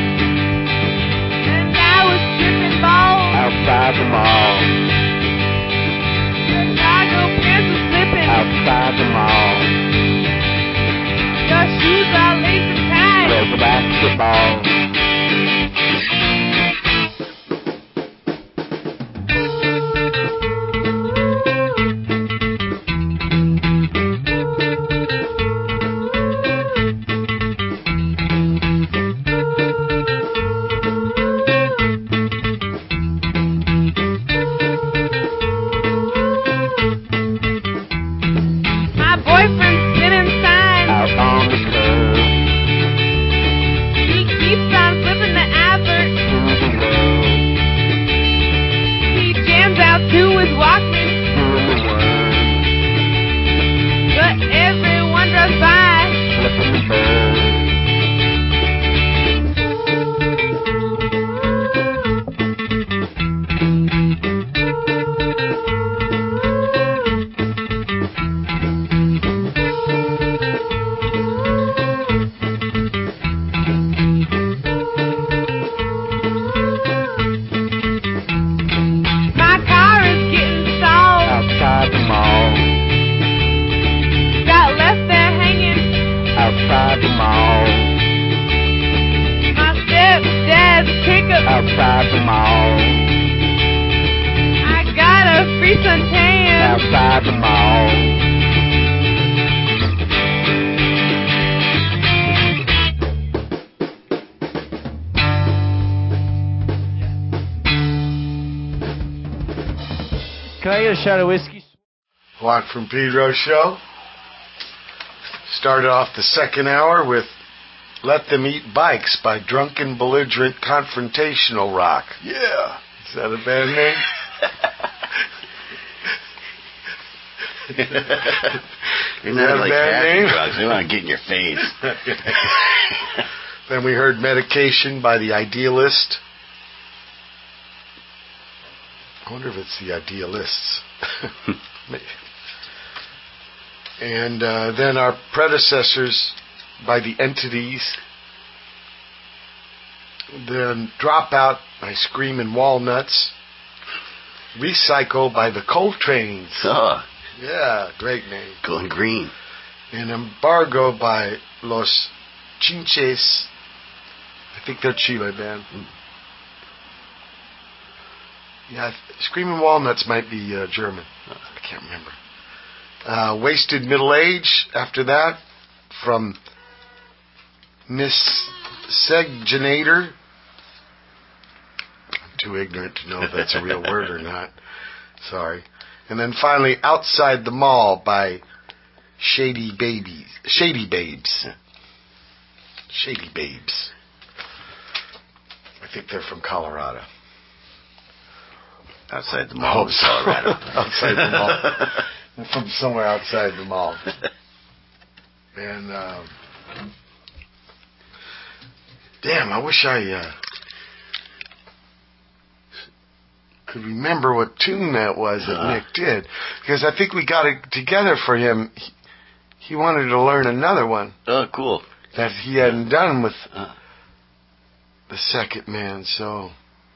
And I was tripping balls. Outside the mall. Chicago pants were slipping. Outside the mall. Your shoes are laced and tied. Where's the basketball? My boyfriend's been inside. Out on the curb. He keeps on flipping the advert. Through the world. He jams out to his Walkman. Doing the worm. But everyone drives by. Flipping the bird. My car is getting stalled. Outside the mall. Got left there hanging. Outside the mall. My stepdad's pickup. Outside the mall. I got a free suntan. Outside the mall. Can I get a shot of whiskey? Walk from Pedro show. Started off the second hour with Let Them Eat Bikes by Drunken Belligerent Confrontational Rock. Yeah. Is that a band name? You're Is that not a like bad happy name? drugs. They want to get in your face. Then we heard Medication by The Idealist. I wonder if it's The Idealists. And then our predecessors by The Entities. Then Dropout by Screamin' Walnuts. Recycle by The Coltrane's. Oh, Yeah, great name. going green. And Embargo by Los Chinches. I think they're Chile band. Yeah, Screaming Walnuts might be German. I can't remember. Wasted Middle Age after that from Miscegenator. I'm too ignorant to know if that's a real word or not. Sorry. And then finally Outside the Mall by Shady Babes. Shady Babes. Shady Babes. I think they're from Colorado. Outside the mall, Oh, Colorado. outside the mall. They're from somewhere outside the mall. And damn, I wish I could remember what tune that was that Nick did, because I think we got it together for him. He wanted to learn another one Oh, cool. that he hadn't done with the second man. So,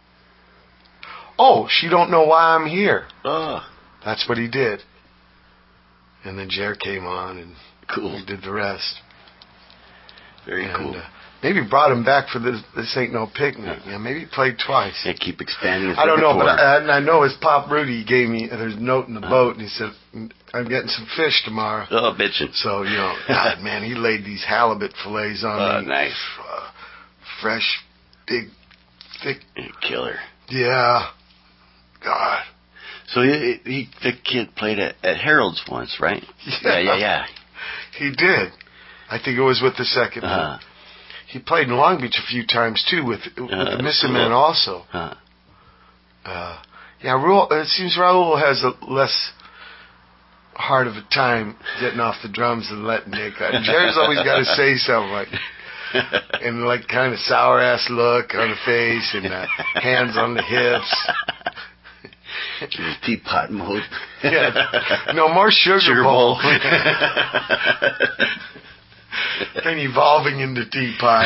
She Don't Know Why I'm Here. Oh, That's what he did. And then Jer came on and cool. we did the rest. Very And, cool. maybe brought him back for this Ain't No Picnic. Yeah, maybe he played twice. Yeah, keep expanding his I don't know, but repertoire. I know his Pop Rudy gave me, there's a note in the boat, and he said, I'm getting some fish tomorrow. Oh, bitchin'. So, God, man, he laid these halibut fillets on Oh, me. nice. Fresh, big, thick. Killer. Yeah. God. So the kid played at Harold's once, right? Yeah. He did. I think it was with the second one. He played in Long Beach a few times, too, with the Missing Men also. It seems Raul has a less hard of a time getting off the drums than letting Nick. Jerry's always got to say something like, and like kind of sour ass look on the face and hands on the hips. Teapot mode. Yeah. No more sugar bowl. and evolving into teapot.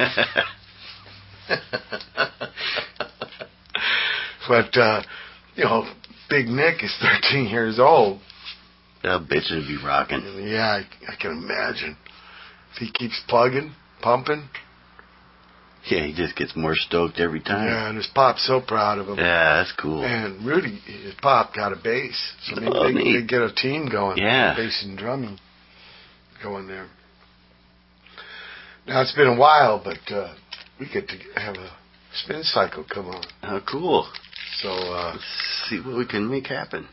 But, Big Nick is 13 years old. That bitch would be rocking. Yeah, I can imagine. If he keeps pumping. Yeah, he just gets more stoked every time. Yeah, and his pop's so proud of him. Yeah, that's cool. And Rudy, his pop, got a bass. So maybe they get a team going. Yeah. Bass and drumming going there. Now, it's been a while, but we get to have a spin cycle come on. Oh, cool. So, let's see what we can make happen.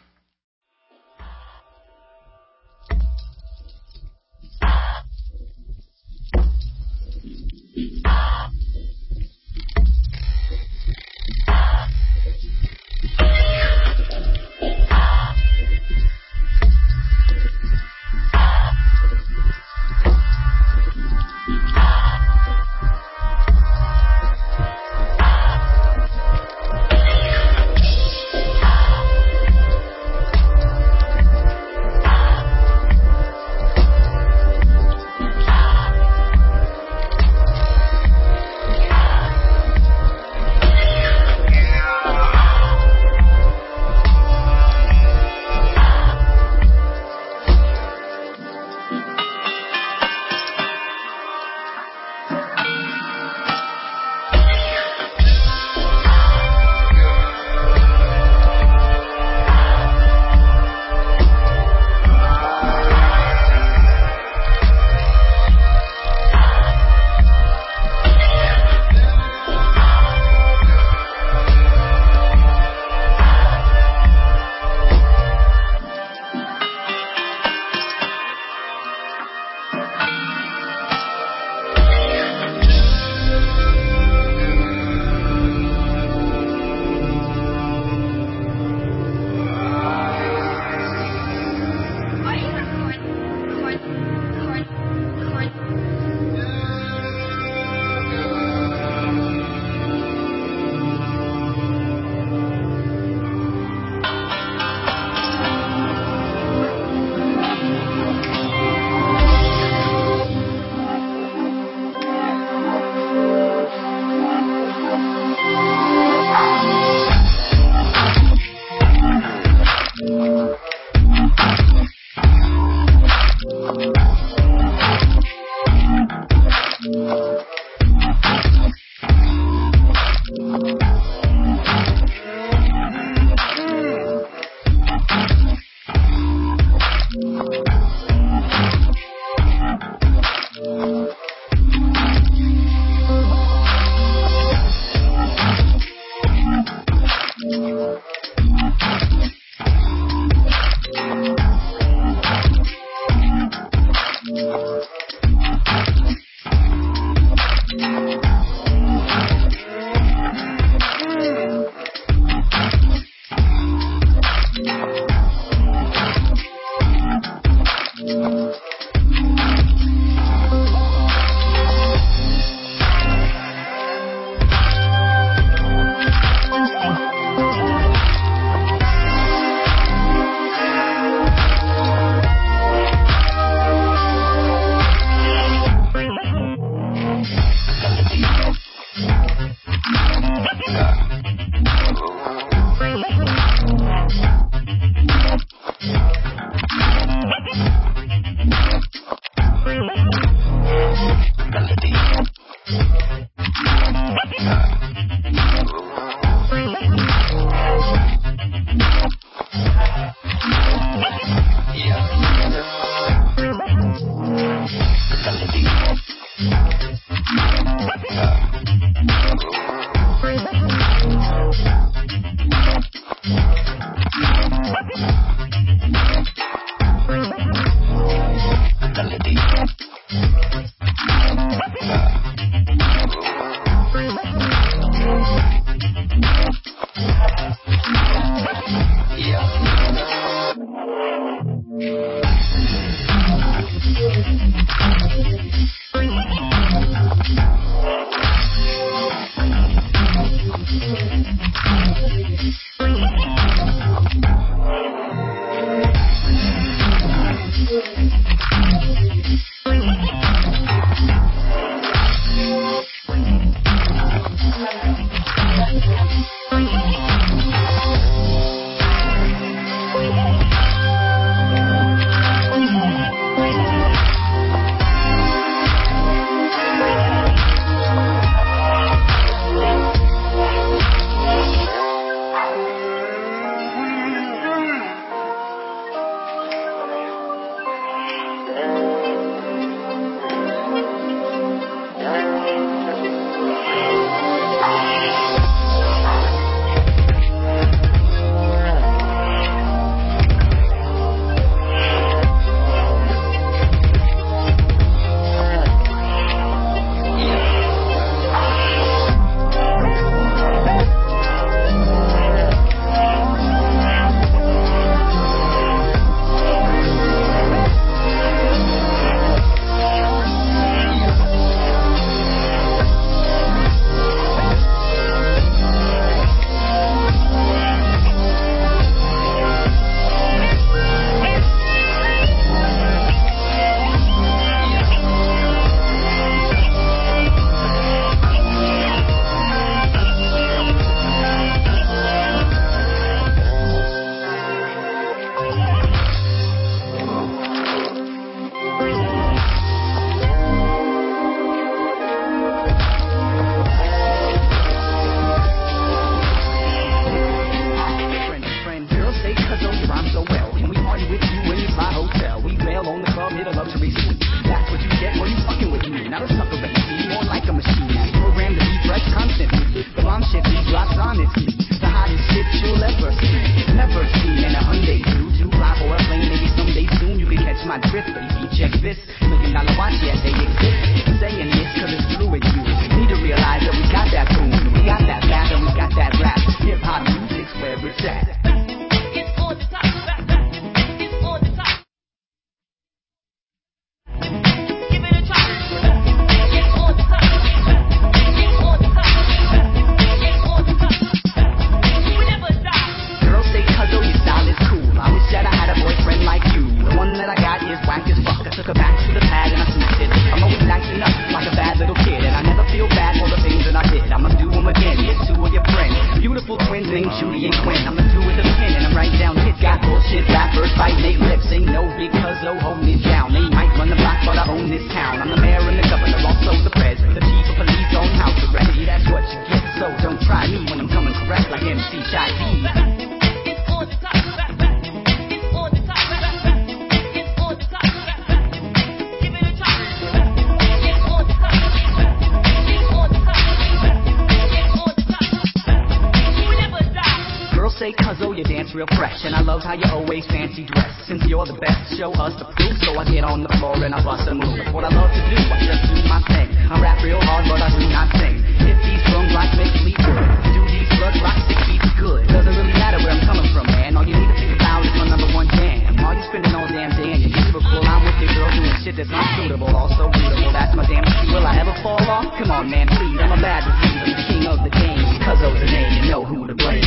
say, cuzzo, you dance real fresh. And I love how you always fancy dress. Since you're the best, show us the proof. So I get on the floor and I bust a move. That's what I love to do, I just do my thing. I rap real hard, but I do not sing. Hit these drums like Mick Fleetwood. Do these slugs like 6 beats good. Doesn't really matter where I'm coming from, man. All you need to think about is my number one jam. While you spending all damn day in your cubicle, I'm with your girl doing shit that's not suitable. Also beautiful, that's my damn key. Will I ever fall off? Come on, man, please. I'm a bad disease. I'm the king of the game. Cause those the name, you know who to blame.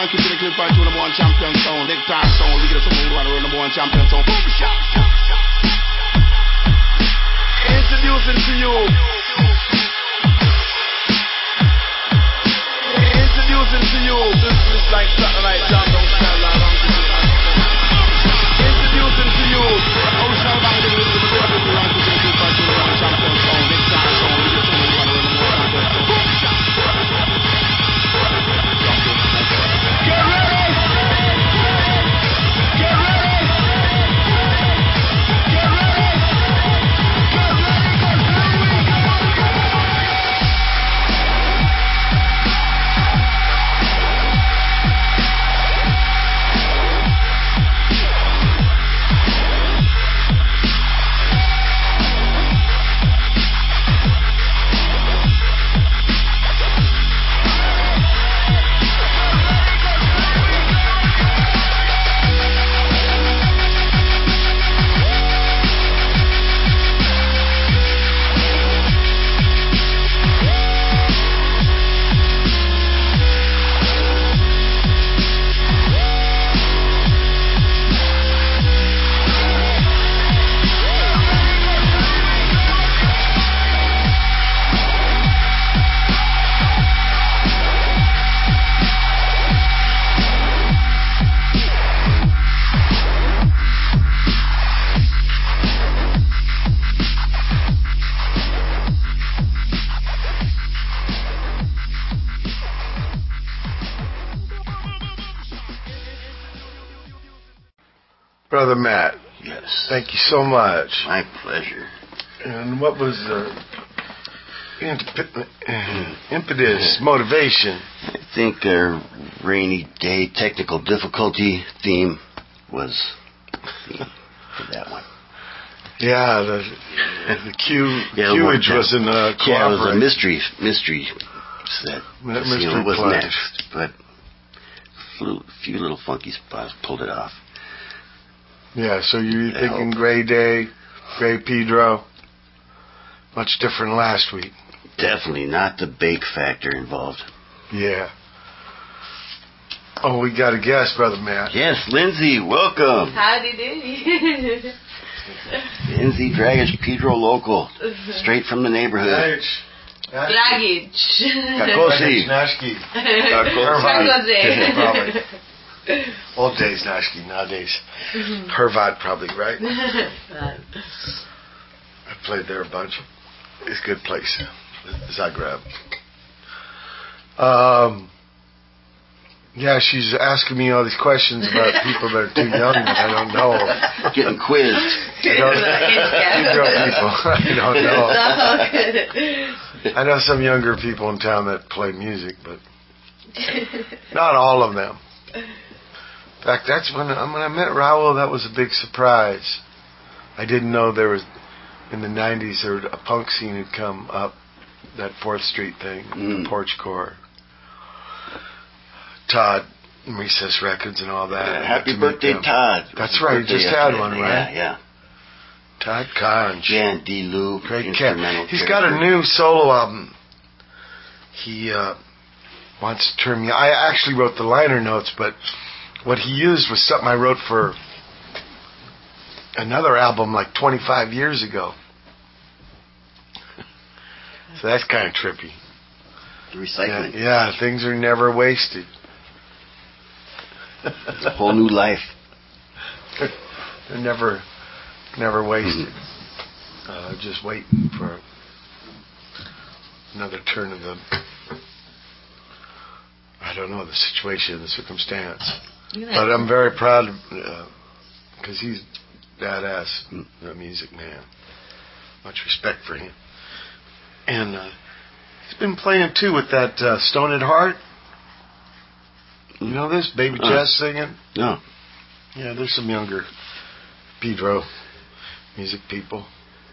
rank to the clip right to number one champion sound. Big time sound, we get some more number one champion sound. Boom shot. Introducing to you. Introducing to you. This is like satellite jam down style. Introducing to you. Ocean Bang the music with the rank to the clip right to number one champion sound. Big time sound, we get some more number one champion sound. Boom shot. Get ready! Get ready! Get ready! Get ready, 'cause here we go! Brother Matt, Yes. thank you so much. My pleasure. And what was the impetus, motivation? I think our rainy day technical difficulty theme was for that one. Yeah, the cueage wasn't Yeah, it was a cooperating. mystery set. Mystery What was play. next? But a few little funky spots pulled it off. Yeah, so you're I thinking hope. Gray Day, Gray Pedro, much different last week. Definitely not the bake factor involved. Yeah. Oh, we got a guest, Brother Matt. Yes, Lindsay, welcome. Howdy doody. Lindsay Dragic, Pedro local, straight from the neighborhood. Dragic. Kakosi. Nashki. Kakosi. Probably. Old days, Nashki. Nowadays, Hrvat probably, right? I played there a bunch. It's a good place. Zagreb. Yeah, she's asking me all these questions about people that are too young that I don't know. Getting quizzed. I don't know. I know some younger people in town that play music, but not all of them. In fact, that's when I met Raul, that was a big surprise. I didn't know there was, in the 90s, there was a punk scene had come up, that 4th Street thing, the Porch Core. Todd, Recess Records and all that. Happy birthday, Todd. That's right, you just had one, right? Yeah. Todd Conch. Jan D. Lou, Great cat. instrumental He's character. got a new solo album. He wants to turn me. I actually wrote the liner notes, but what he used was something I wrote for another album like 25 years ago. So that's kind of trippy. Recycling. Yeah, things are never wasted. It's a whole new life. They're never wasted. Just waiting for another turn of the, I don't know, the situation, the circumstance. But I'm very proud because he's badass, a music man. Much respect for him. And he's been playing too with that Stone at Heart. You know this? Baby Jess singing? No. Yeah, there's some younger Pedro music people.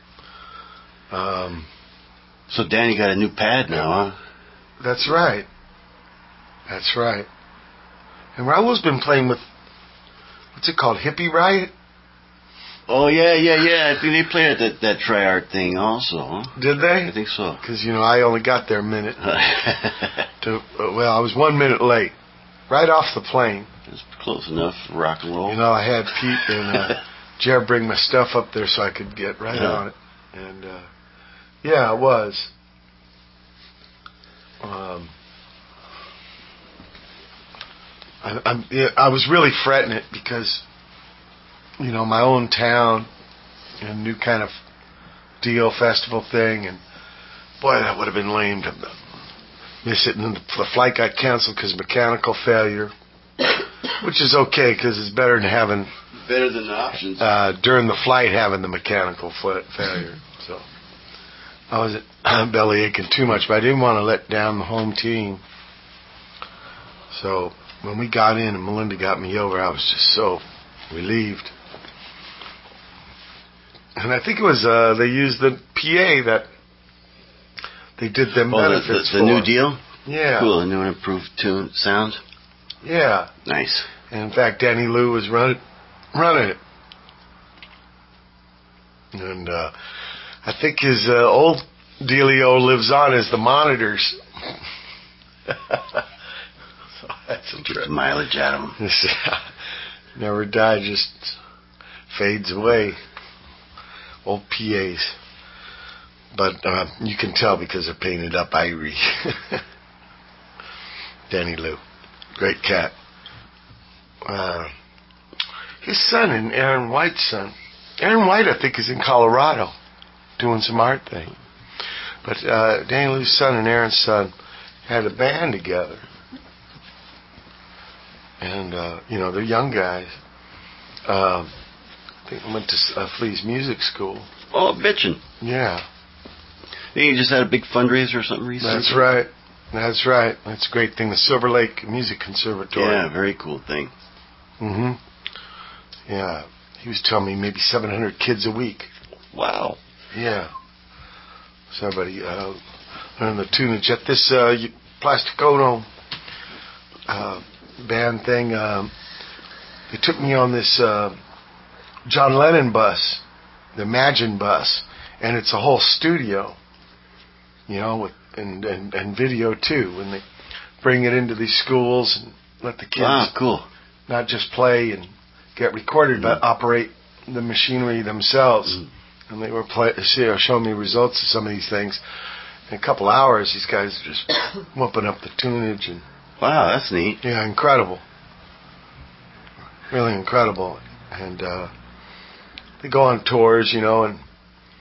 So Danny got a new pad now, huh? That's right. That's right. And Raul's been playing with, what's it called, Hippie Riot? Oh, yeah. I think they played at that Tri-Art thing also, huh? Did they? I think so. Because, I only got there a minute. I was 1 minute late. right off the plane. It's close enough for rock and roll. You know, I had Pete and Jared bring my stuff up there so I could get right on it. And, yeah, it was. I was really fretting it because, you know, my own town and new kind of deal, festival thing, and boy, that would have been lame to miss it. And the flight got canceled because of mechanical failure, which is okay because it's better than having the options during the flight having the mechanical failure. So I was belly aching too much, but I didn't want to let down the home team. So when we got in and Melinda got me over, I was just so relieved. And I think it was they used the PA that they did them benefits the new deal? Yeah. Cool, the new and improved tune sound? Yeah. Nice. And in fact, Danny Lou was running it. And I think his old dealio lives on as the monitors. So that's a Get trip. the mileage out of them. Never die, just fades away. Old PAs. But you can tell because they're painted up ivory. Danny Lou. Great cat. His son and Aaron White's son. Aaron White, I think, is in Colorado doing some art thing. But Danny Lou's son and Aaron's son had a band together. And, you know, they're young guys. I think they went to Flea's music school. Oh, bitchin'. Yeah. You just had a big fundraiser or something recently? That's right. That's right. That's a great thing. The Silver Lake Music Conservatory. Yeah, very cool thing. Mm-hmm. Yeah. He was telling me maybe 700 kids a week. Wow. Yeah. So everybody learn the tunage at this Plasticono band thing. They took me on this John Lennon bus, the Imagine bus, and it's a whole studio, you know, with and video too. When they bring it into these schools and let the kids cool. not just play and get recorded, but operate the machinery themselves. And they were showing me results of some of these things. In a couple hours, these guys are just whooping up the tunage. And wow, that's neat. yeah, incredible. Really incredible. And they go on tours, you know, and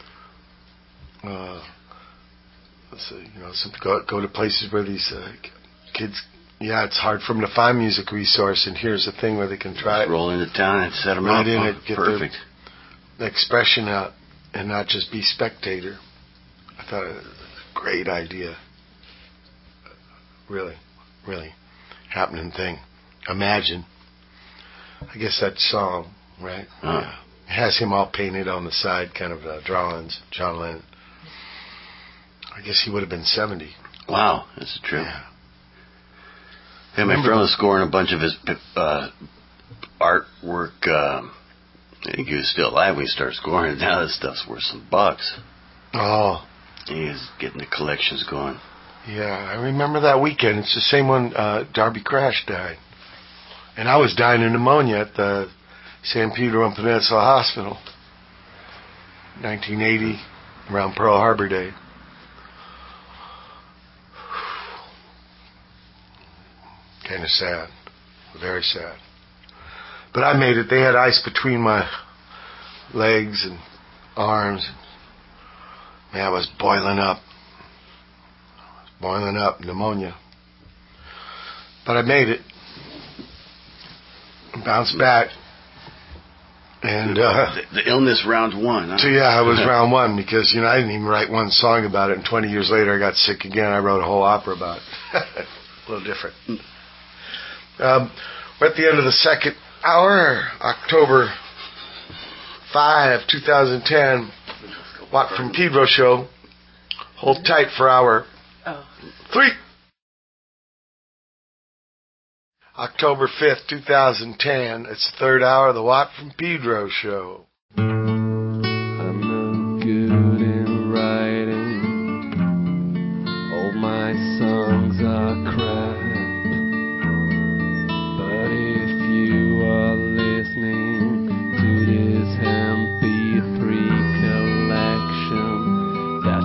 you know, go to places where these kids. Yeah, it's hard for them to find music resource, and here's a thing where they can try just it. Roll into town and set them right up. in it, get perfect. The expression out, and not just be spectator. I thought it was a great idea. Really, really happening thing. Imagine. I guess that song, right? Yeah. It has him all painted on the side, kind of drawings. John Lennon. I guess he would have been 70. Wow, that's a trip. Yeah. My friend was scoring a bunch of his artwork. I think he was still alive when he started scoring it. Now this stuff's worth some bucks. Oh. He's getting the collections going. Yeah, I remember that weekend. It's the same one Darby Crash died. And I was dying of pneumonia at the San Pedro and Peninsula Hospital. 1980, around Pearl Harbor Day. Kind of sad. Very sad. But I made it. They had ice between my legs and arms. Man, I was boiling up. Pneumonia. But I made it. Bounced back. And the illness round one. Huh? So yeah, I was round one because, you know, I didn't even write one song about it, and 20 years later I got sick again. I wrote a whole opera about it. A little different. We're at the end of the second hour, October 5, 2010. Watt from Pedro show. Hold tight for hour 3. October 5th, 2010. It's the third hour of the Watt from Pedro show. I'm no good in writing. All my songs are crap.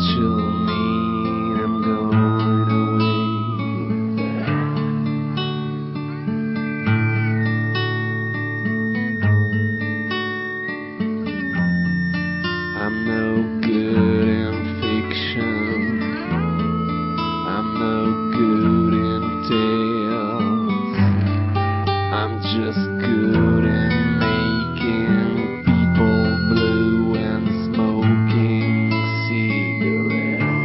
you'll need. I'm going away. I'm no good in fiction. I'm no good in tales. I'm just good in making people blue and smoking cigarettes.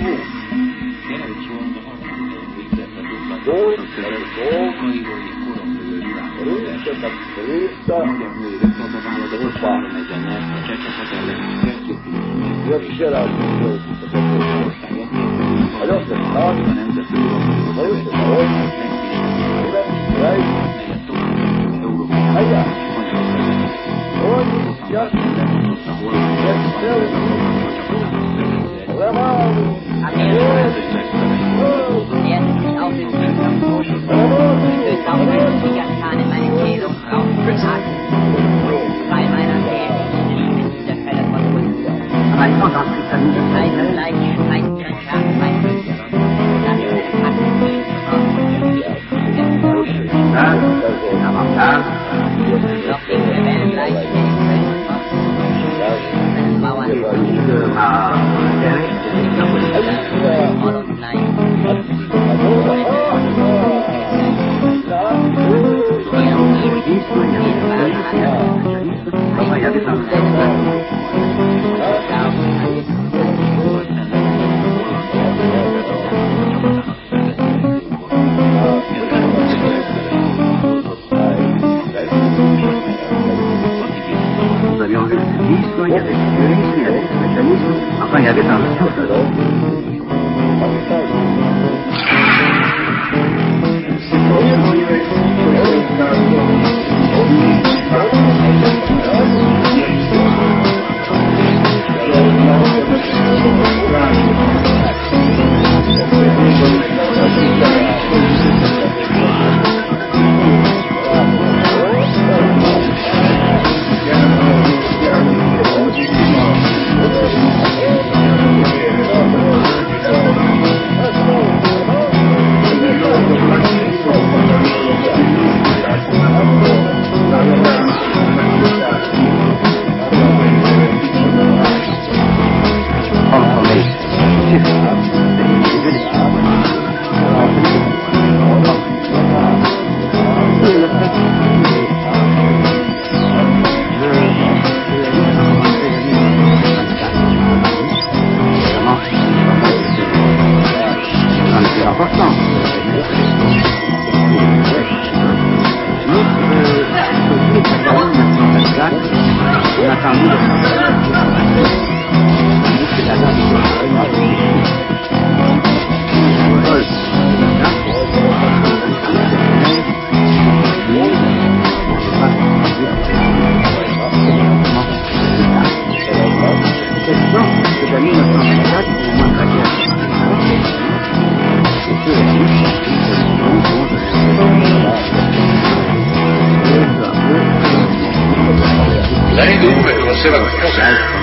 Lei dunque conosceva questa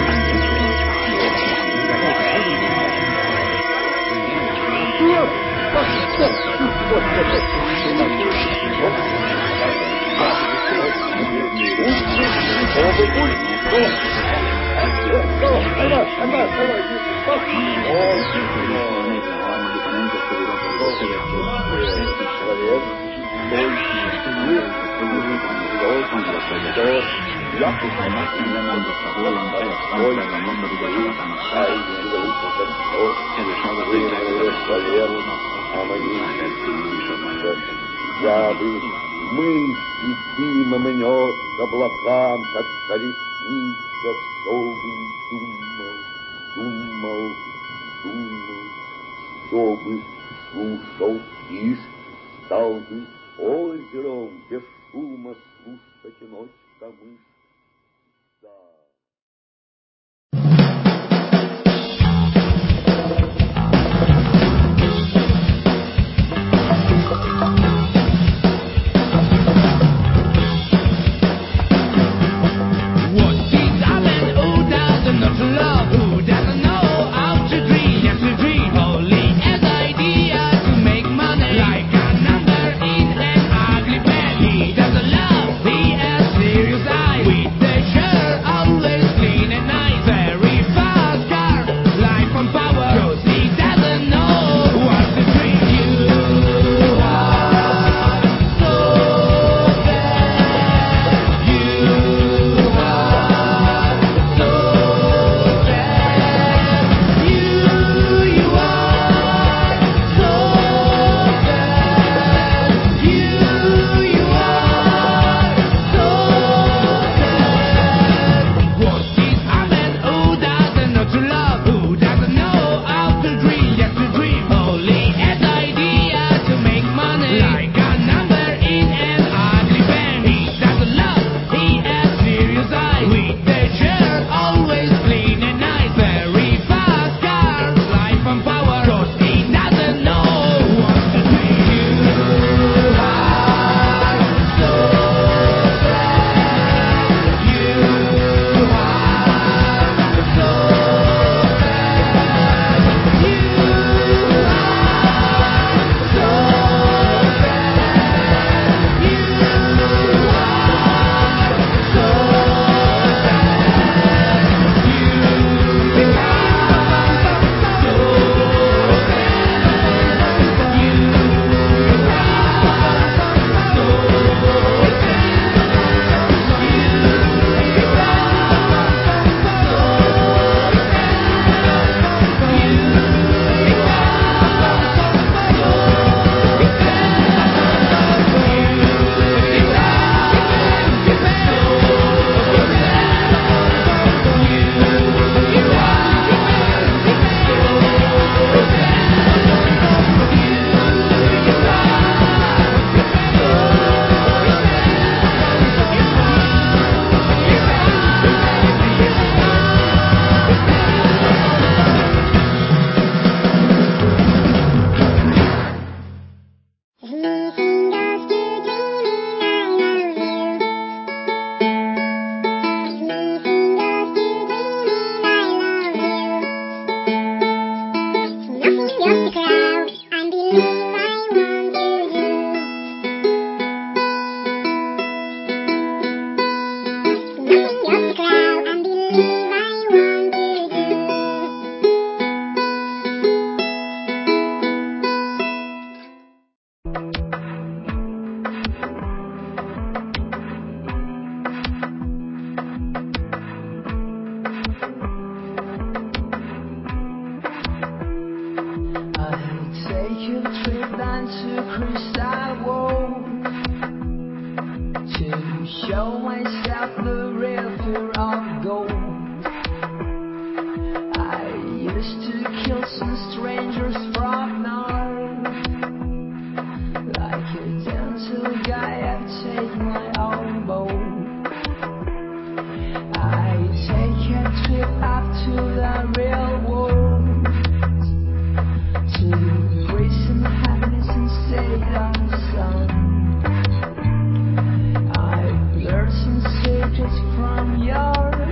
Мысль дыма мнет облакам, как колесница, чтобы чтобы слушал тишь, стал бы озером без шума слушать ночь камыш. He doesn't love, he has serious eyes. From your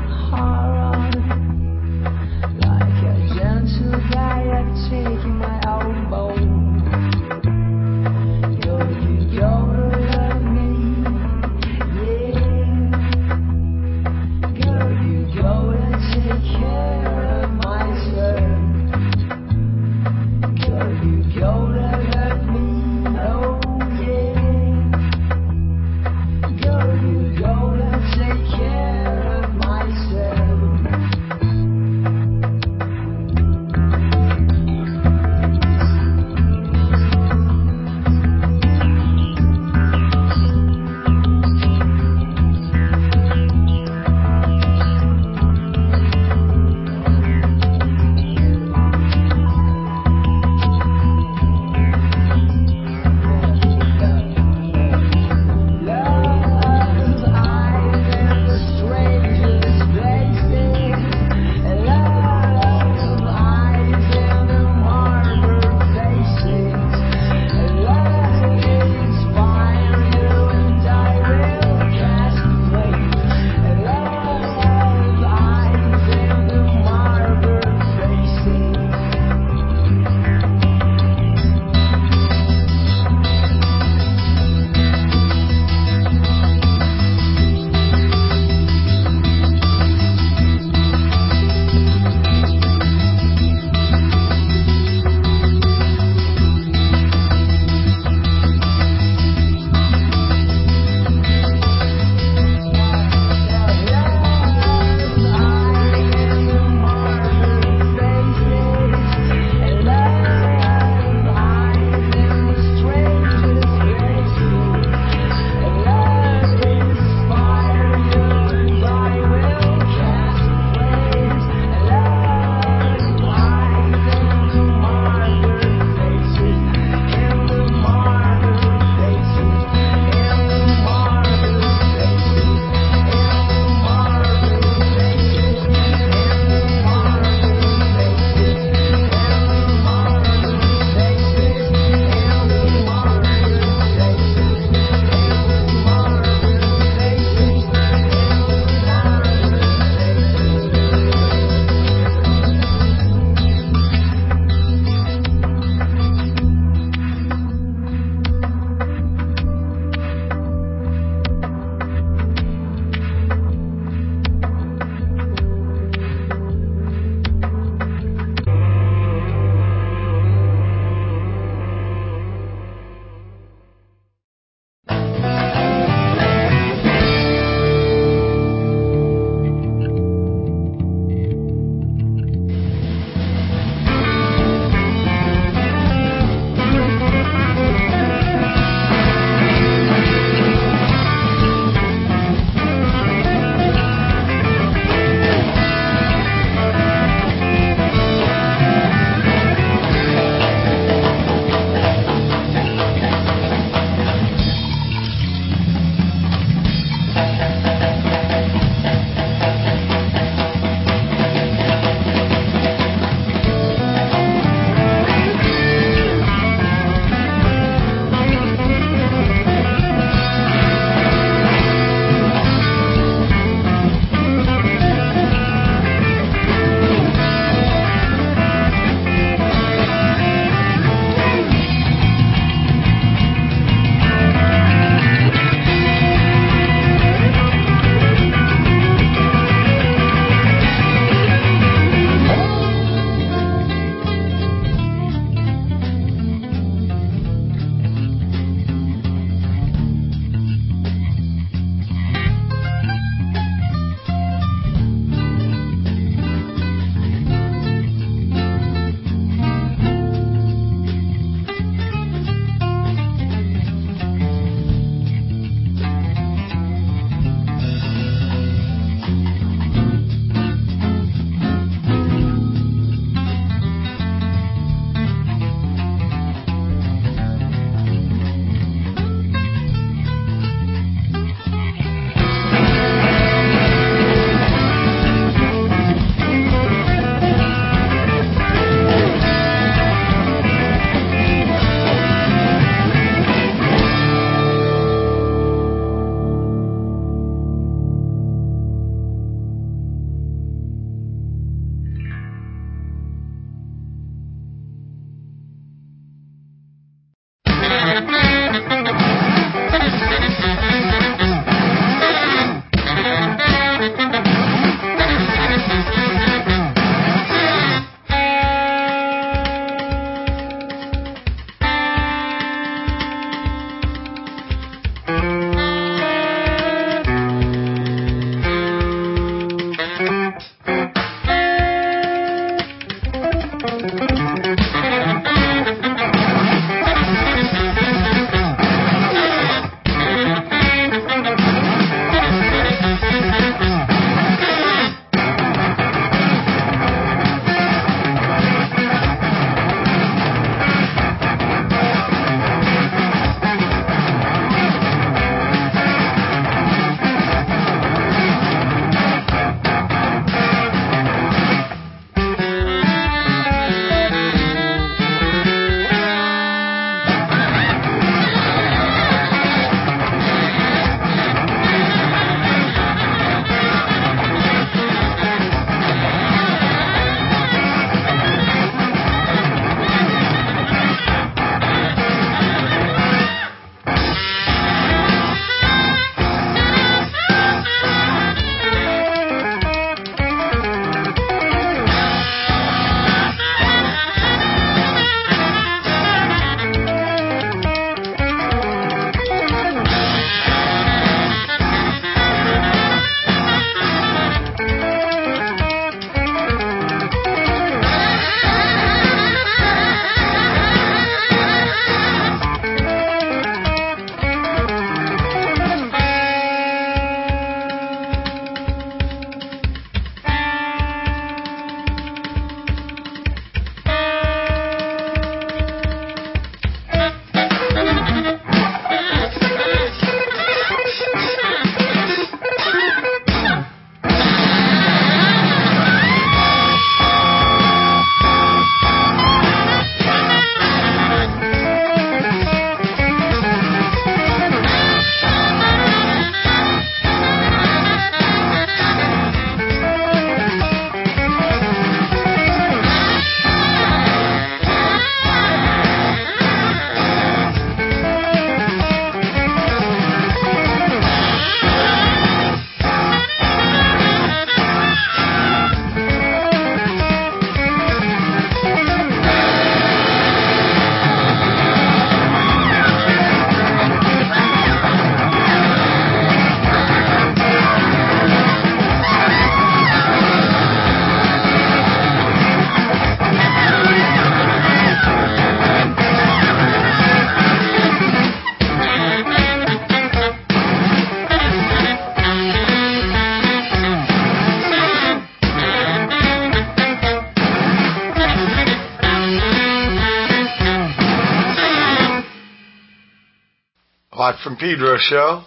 Watt from Pedro show.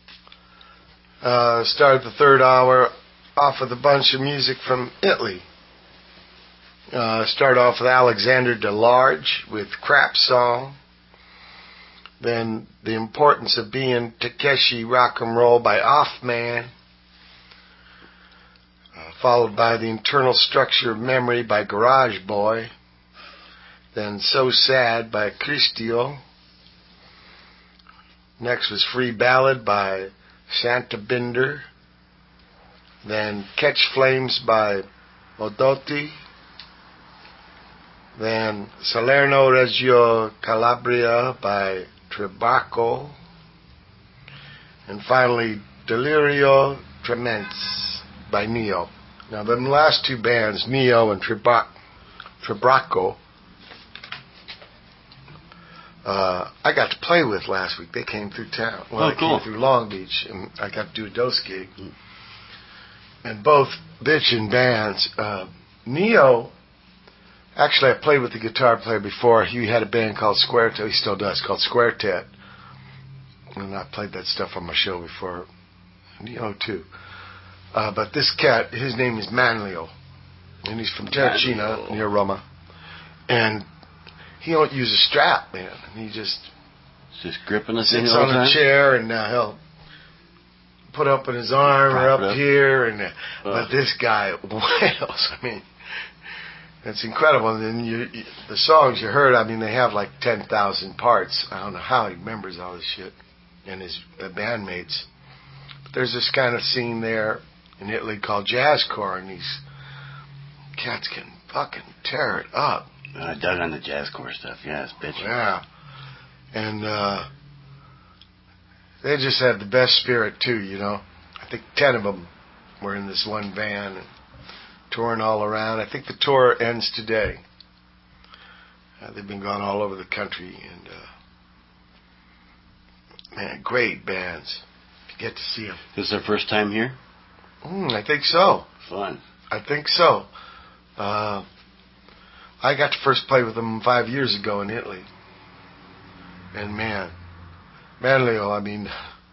Started the third hour off with a bunch of music from Italy. Started off with Alexander DeLarge with Crap Song. Then The Importance of Being Takeshi Rock and Roll by Offman. Followed by The Internal Structure of Memory by Garage Boy. Then So Sad by Cristio. Next was Free Ballad by Santa Binder. Then Catch Flames by Modotti. Then Salerno Reggio Calabria by Tribacco. And finally Delirio Tremens by Neo. Now them last two bands, Neo and Tribacco, I got to play with last week. They came through town. Well, cool. They came through Long Beach, and I got to do a dose gig. And both bitchin' bands. Neo, actually, I played with the guitar player before. He had a band called Squaretet. He still does, called Squaretet. And I played that stuff on my show before. Neo, too. But this cat, his name is Manlio. And he's from Terracina, near Roma. And he don't use a strap, man. He just gripping us sits on a chair, and he'll put up in his arm or up here. And but this guy wails. I mean, It's incredible. And then the songs you heard, I mean, they have like 10,000 parts. I don't know how he remembers all this shit, and his bandmates. But there's this kind of scene there in Italy called jazzcore, and these cats can fucking tear it up. I dug on the jazzcore stuff. Yeah, it's bitchin'. Yeah. And they just had the best spirit, too, you know. I think 10 of them were in this one van and touring all around. I think the tour ends today. They've been gone all over the country. And, man, great bands. If you get to see them. This is their first time here? I think so. Fun. I think so. I got to first play with them 5 years ago in Italy. And man, Manlio, I mean,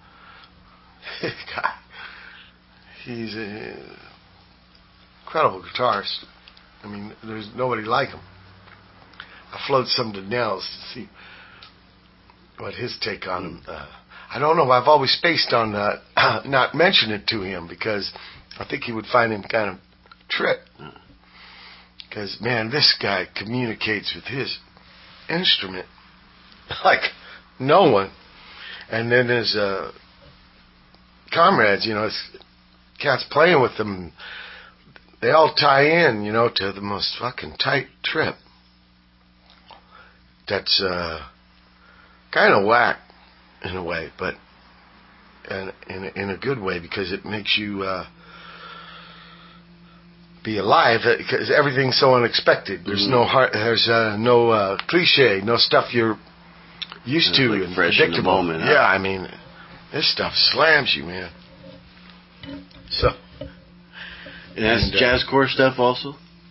God, he's an incredible guitarist. I mean, there's nobody like him. I float some to Nels to see what his take on him. I don't know. I've always spaced on not mentioning it to him because I think he would find him kind of trip. Because, man, this guy communicates with his instrument like no one. And then his comrades, you know, his cats playing with them, they all tie in, you know, to the most fucking tight trip. That's kind of whack in a way, but in a good way because it makes you be alive because everything's so unexpected. There's no no cliche, no stuff you're used to like and fresh predictable. In the moment, huh? Yeah, I mean, this stuff slams you, man. So, and that's jazzcore stuff also.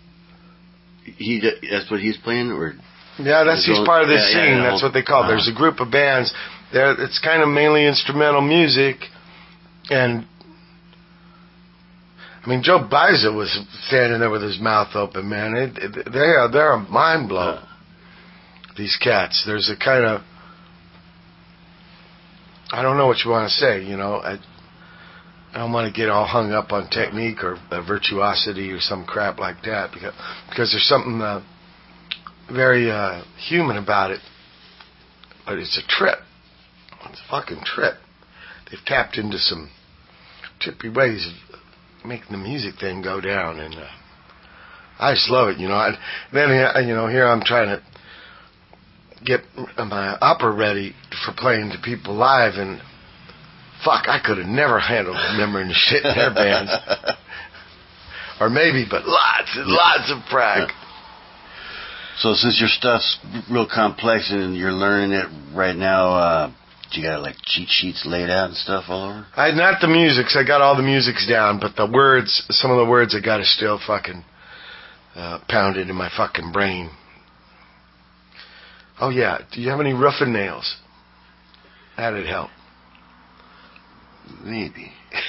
That's what he's playing, or yeah, he's part of this scene. That's what they call it. Uh-huh. There's a group of bands there. It's kind of mainly instrumental music, and I mean, Joe Baiza was standing there with his mouth open, man. They're a mind blow. These cats. There's a kind of, I don't know what you want to say, you know. I don't want to get all hung up on technique or virtuosity or some crap like that because there's something very human about it. But it's a trip. It's a fucking trip. They've tapped into some trippy ways of making the music thing go down, and I just love it, you know. Then you know, here I'm trying to get my opera ready for playing to people live, and fuck, I could have never handled remembering the shit in their bands, or maybe, but lots and lots of practice. So since your stuff's real complex and you're learning it right now, do you got like cheat sheets laid out and stuff all over? Not the musics. I got all the musics down, but the words, some of the words I got to still fucking pounded in my fucking brain. Oh yeah, do you have any rough and nails? That'd help. Maybe.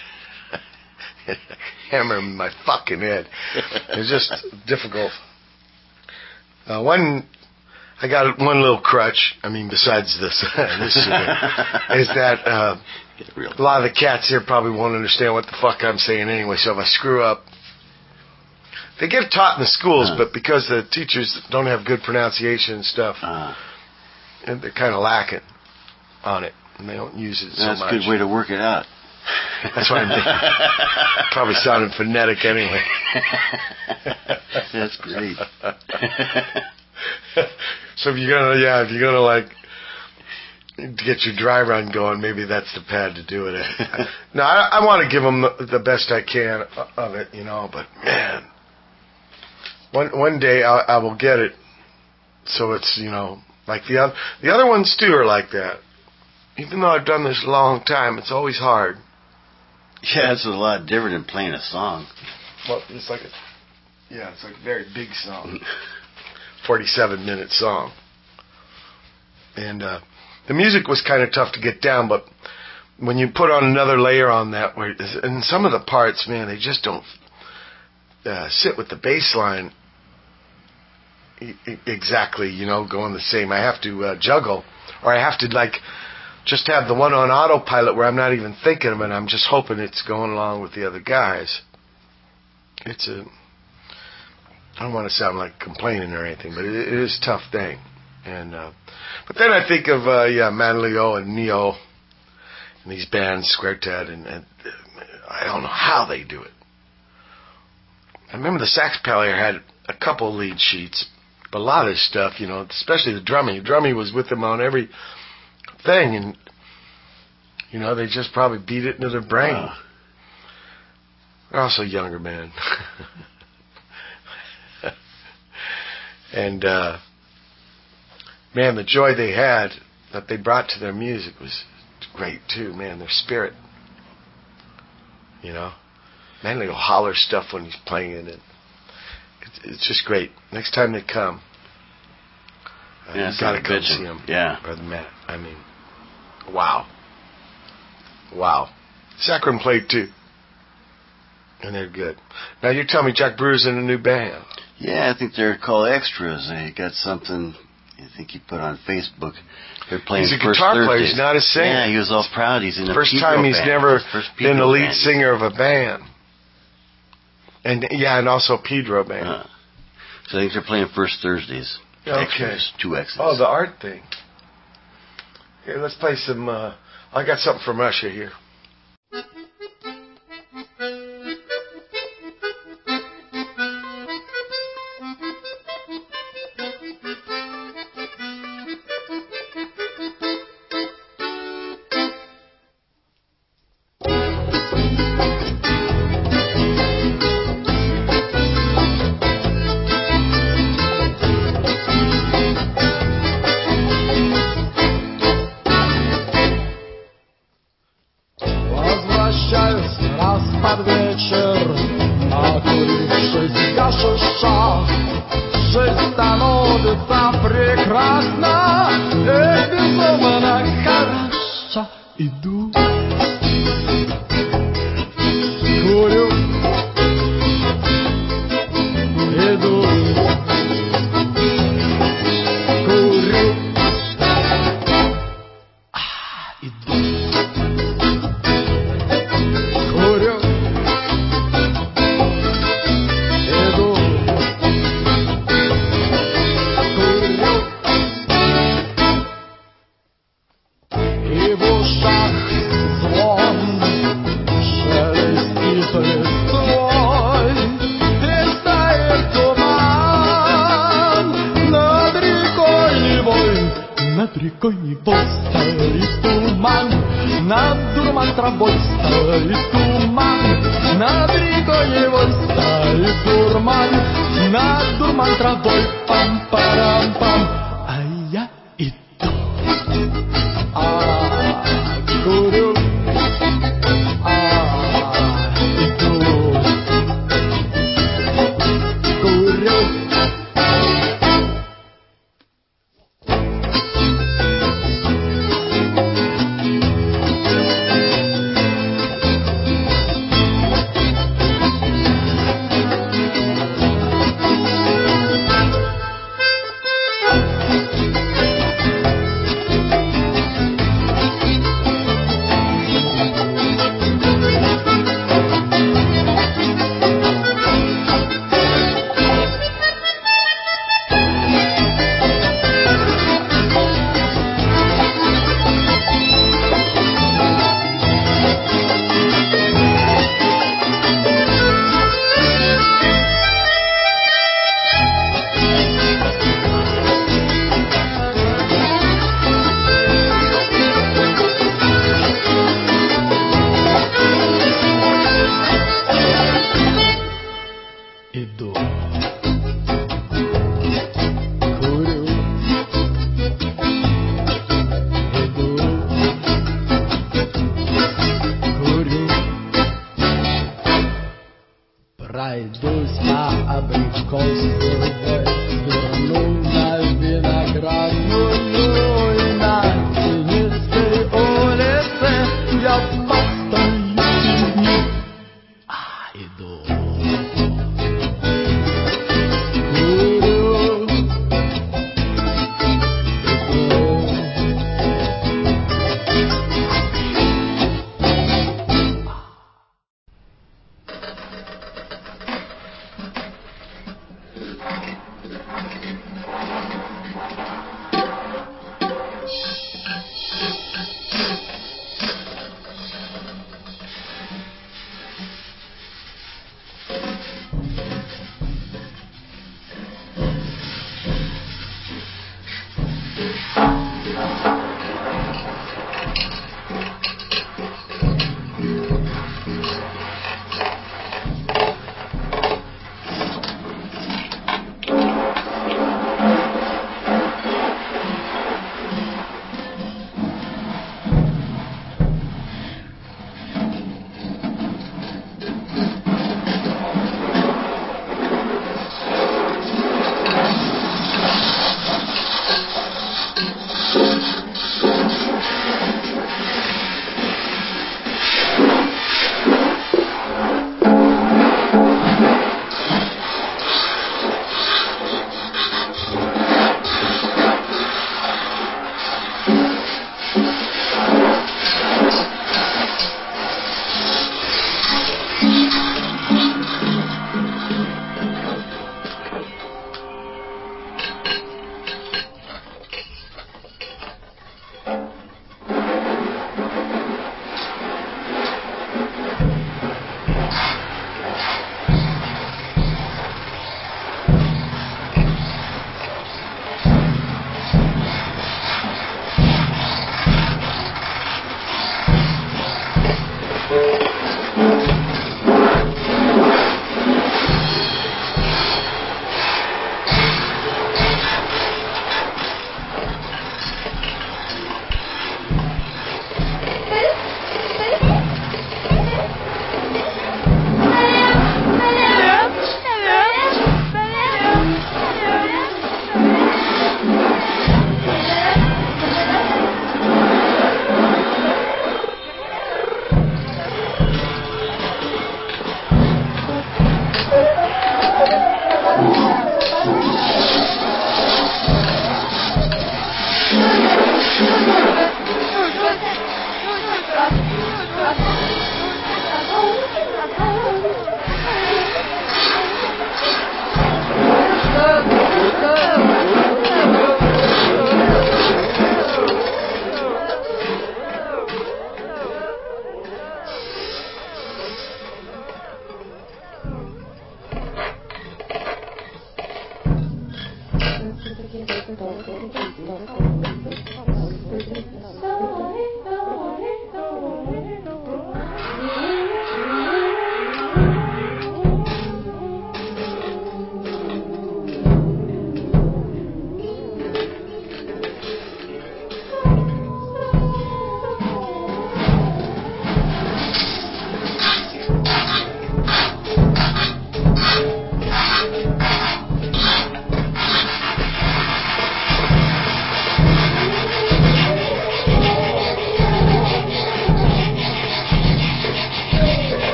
Hammer in my fucking head. It's just difficult. I got one little crutch. I mean, besides this is that a lot of the cats here probably won't understand what the fuck I'm saying anyway. So if I screw up, they get taught in the schools, but because the teachers don't have good pronunciation and stuff, and they're kind of lacking on it, and they don't use it so much. That's a good way to work it out. That's what I'm thinking. Probably sounding phonetic anyway. That's great. So if you're gonna like get your dry run going, maybe that's the pad to do it in. No, I want to give them the best I can of it, you know. But man, one day I will get it. So it's, you know, like the other ones too are like that. Even though I've done this a long time, it's always hard. Yeah, it's a lot different than playing a song. Well, it's like a very big song. 47-minute song. And the music was kind of tough to get down, but when you put on another layer on that, and some of the parts, man, they just don't sit with the bass line exactly, you know, going the same. I have to juggle, or I have to like just have the one on autopilot where I'm not even thinking of it. I'm just hoping it's going along with the other guys. I don't want to sound like complaining or anything, but it is a tough thing. And but then I think of Manlio and Neo and these bands, Square Ted, and I don't know how they do it. I remember the sax player had a couple lead sheets, but a lot of this stuff, especially the drumming. Drumming was with them on every thing, and they just probably beat it into their brain. They're also younger men. And man, the joy they had that they brought to their music was great too. Man, their spirit. Man, they'll holler stuff when he's playing it. And it's just great. Next time they come, you gotta come see them. Yeah, Brother Matt. I mean, wow. Saccharin played too, and they're good. Now you're telling me Jack Brewer's in a new band? Yeah, I think they're called Extras. They got something. I think he put on Facebook. They're playing. He's a First guitar Thursdays. player. He's not a singer. Yeah, he was all proud. He's in a first Pedro time he's band. never been the lead band. singer of a band. And also Pedro band. So I think they're playing First Thursdays. Okay. Extras, 2 X's. Oh, the art thing. Here, let's play some. I got something from Russia here.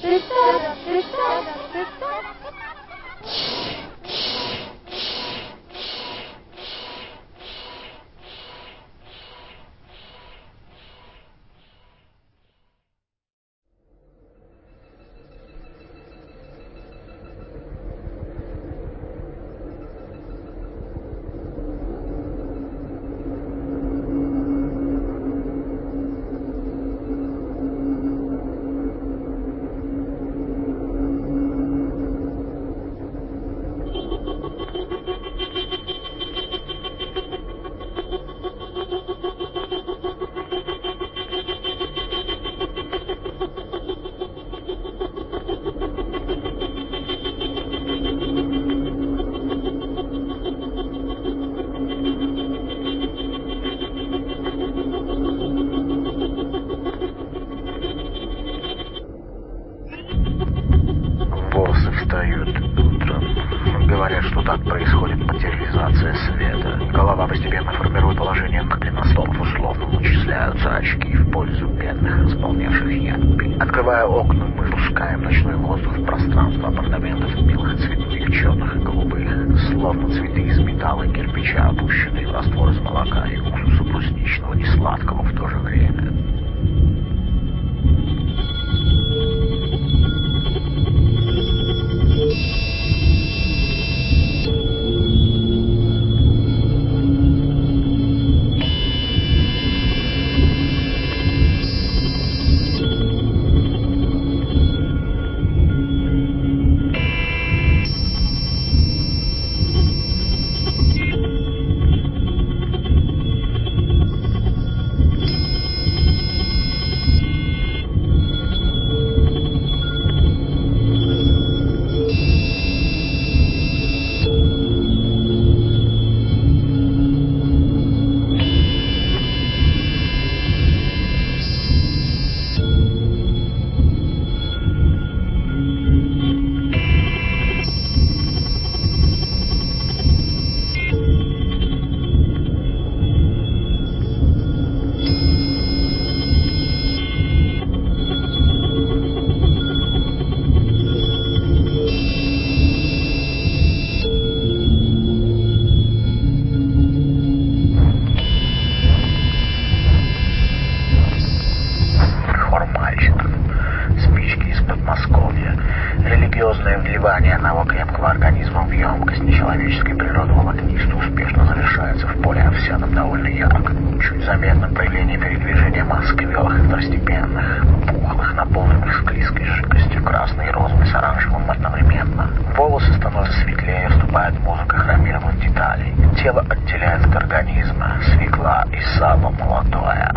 Волосы встают утром. Говорят, что так происходит материализация света. Голова постепенно формирует положение голеностопов. Условно начисляются очки в пользу бедных, исполнявших япи. Открывая окна, мы пускаем ночной воздух в пространство апартаментов белых, цветных, черных и голубых. Словно цветы из металла и кирпича, опущенные в раствор из молока и уксуса брусничного, несладкого в то же время. Религиозное вливание одного крепкого организма в емкость нечеловеческой природы волокнисту успешно завершается в поле овсяном довольно ярко. Чуть заметно проявление передвижения масс квелых и второстепенных, пухлых, наполненных склизкой жидкостью, красной и розовой с оранжевым одновременно. Волосы становятся светлее, вступает музыка хромированных деталей. Тело отделяет от организма, свекла и сало молодое.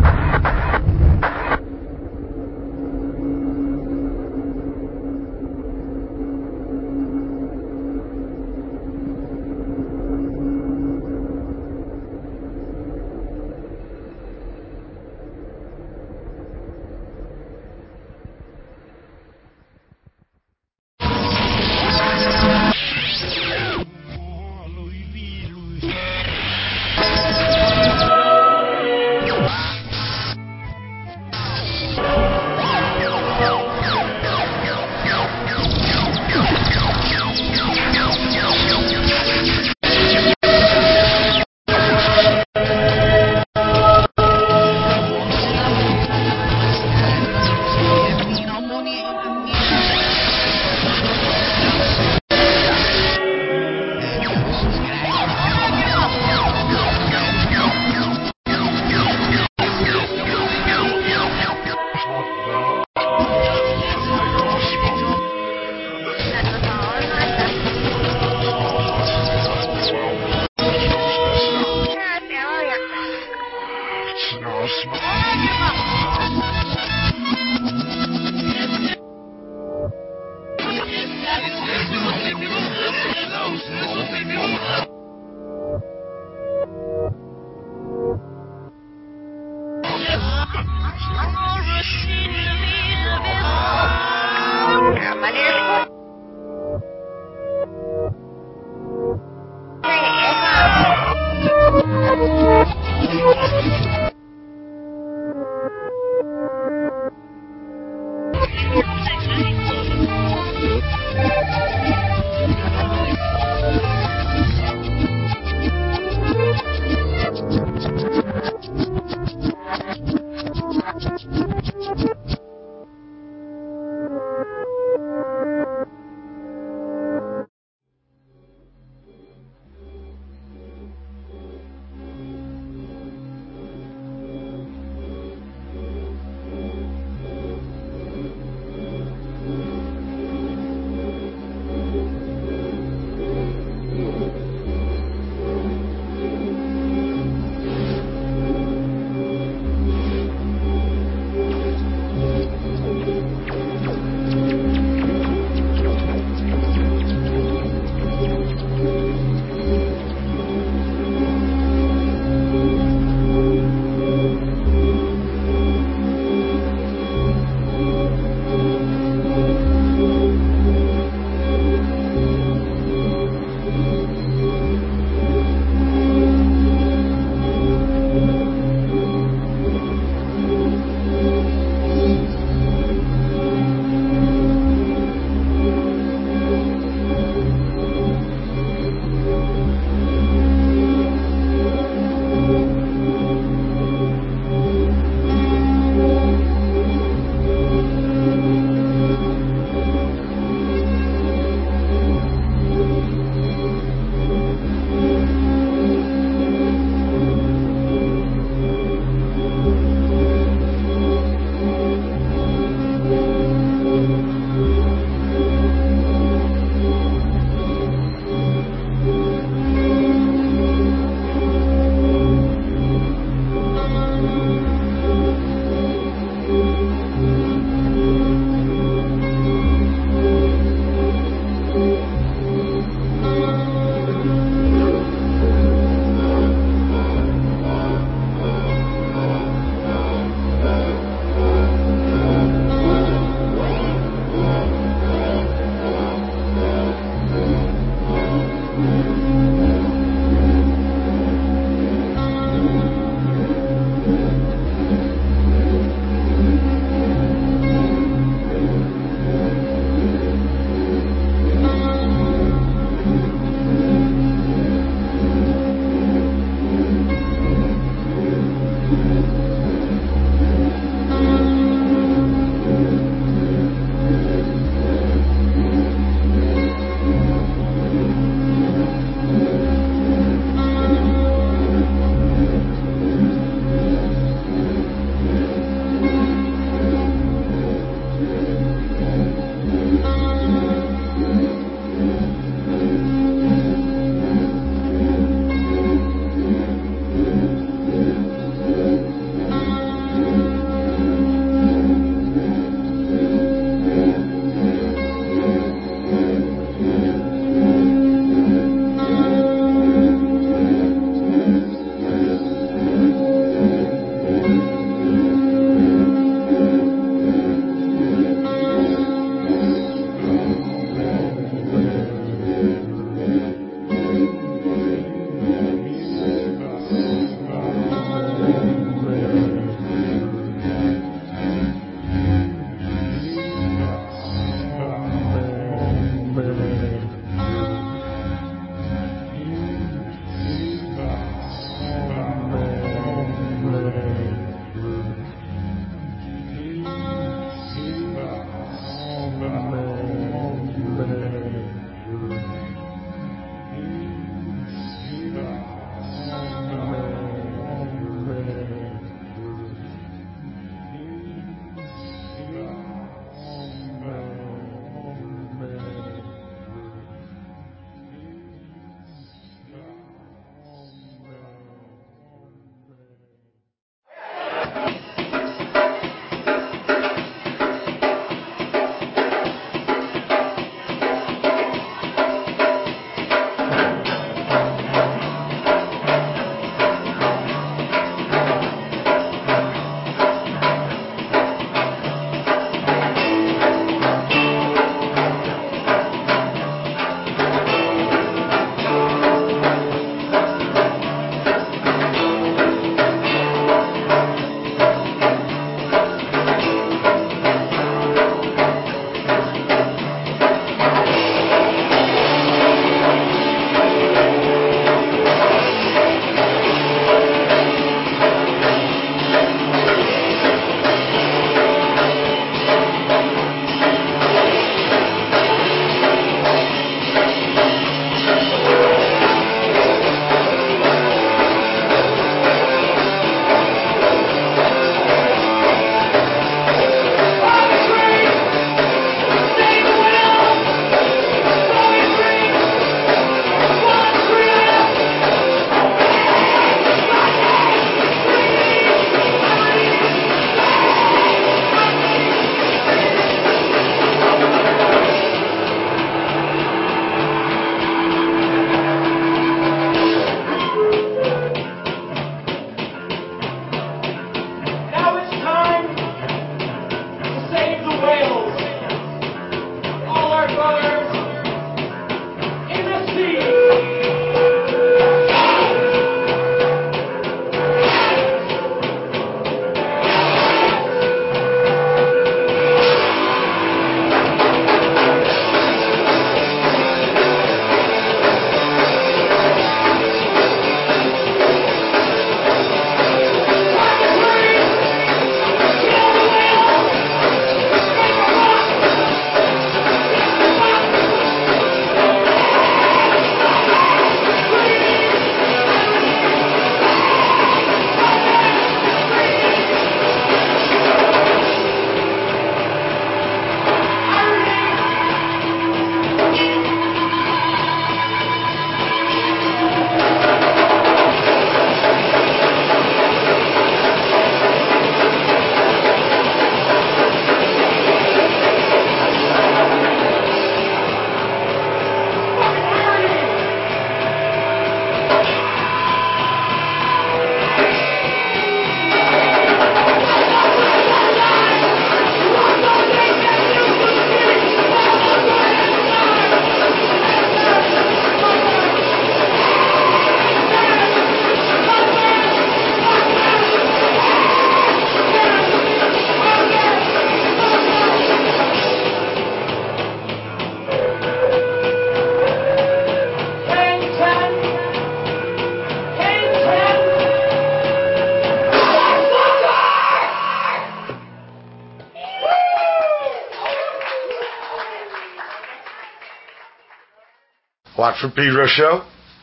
Watford Pedro show.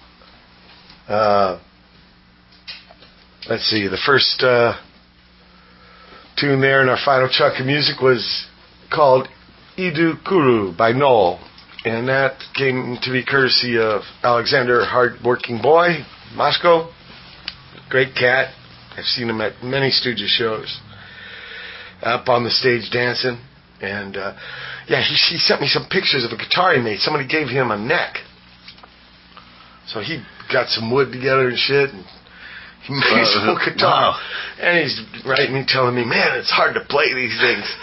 Let's see, the first tune there in our final chunk of music was called Idu Kuru by Noel. And that came to be courtesy of Alexander Hardworking Boy, Moscow. Great cat. I've seen him at many Stooges shows. Up on the stage dancing. And, he sent me some pictures of a guitar he made. Somebody gave him a neck. So he got some wood together and shit, and he made his whole guitar. Wow. And he's writing me, telling me, man, it's hard to play these things.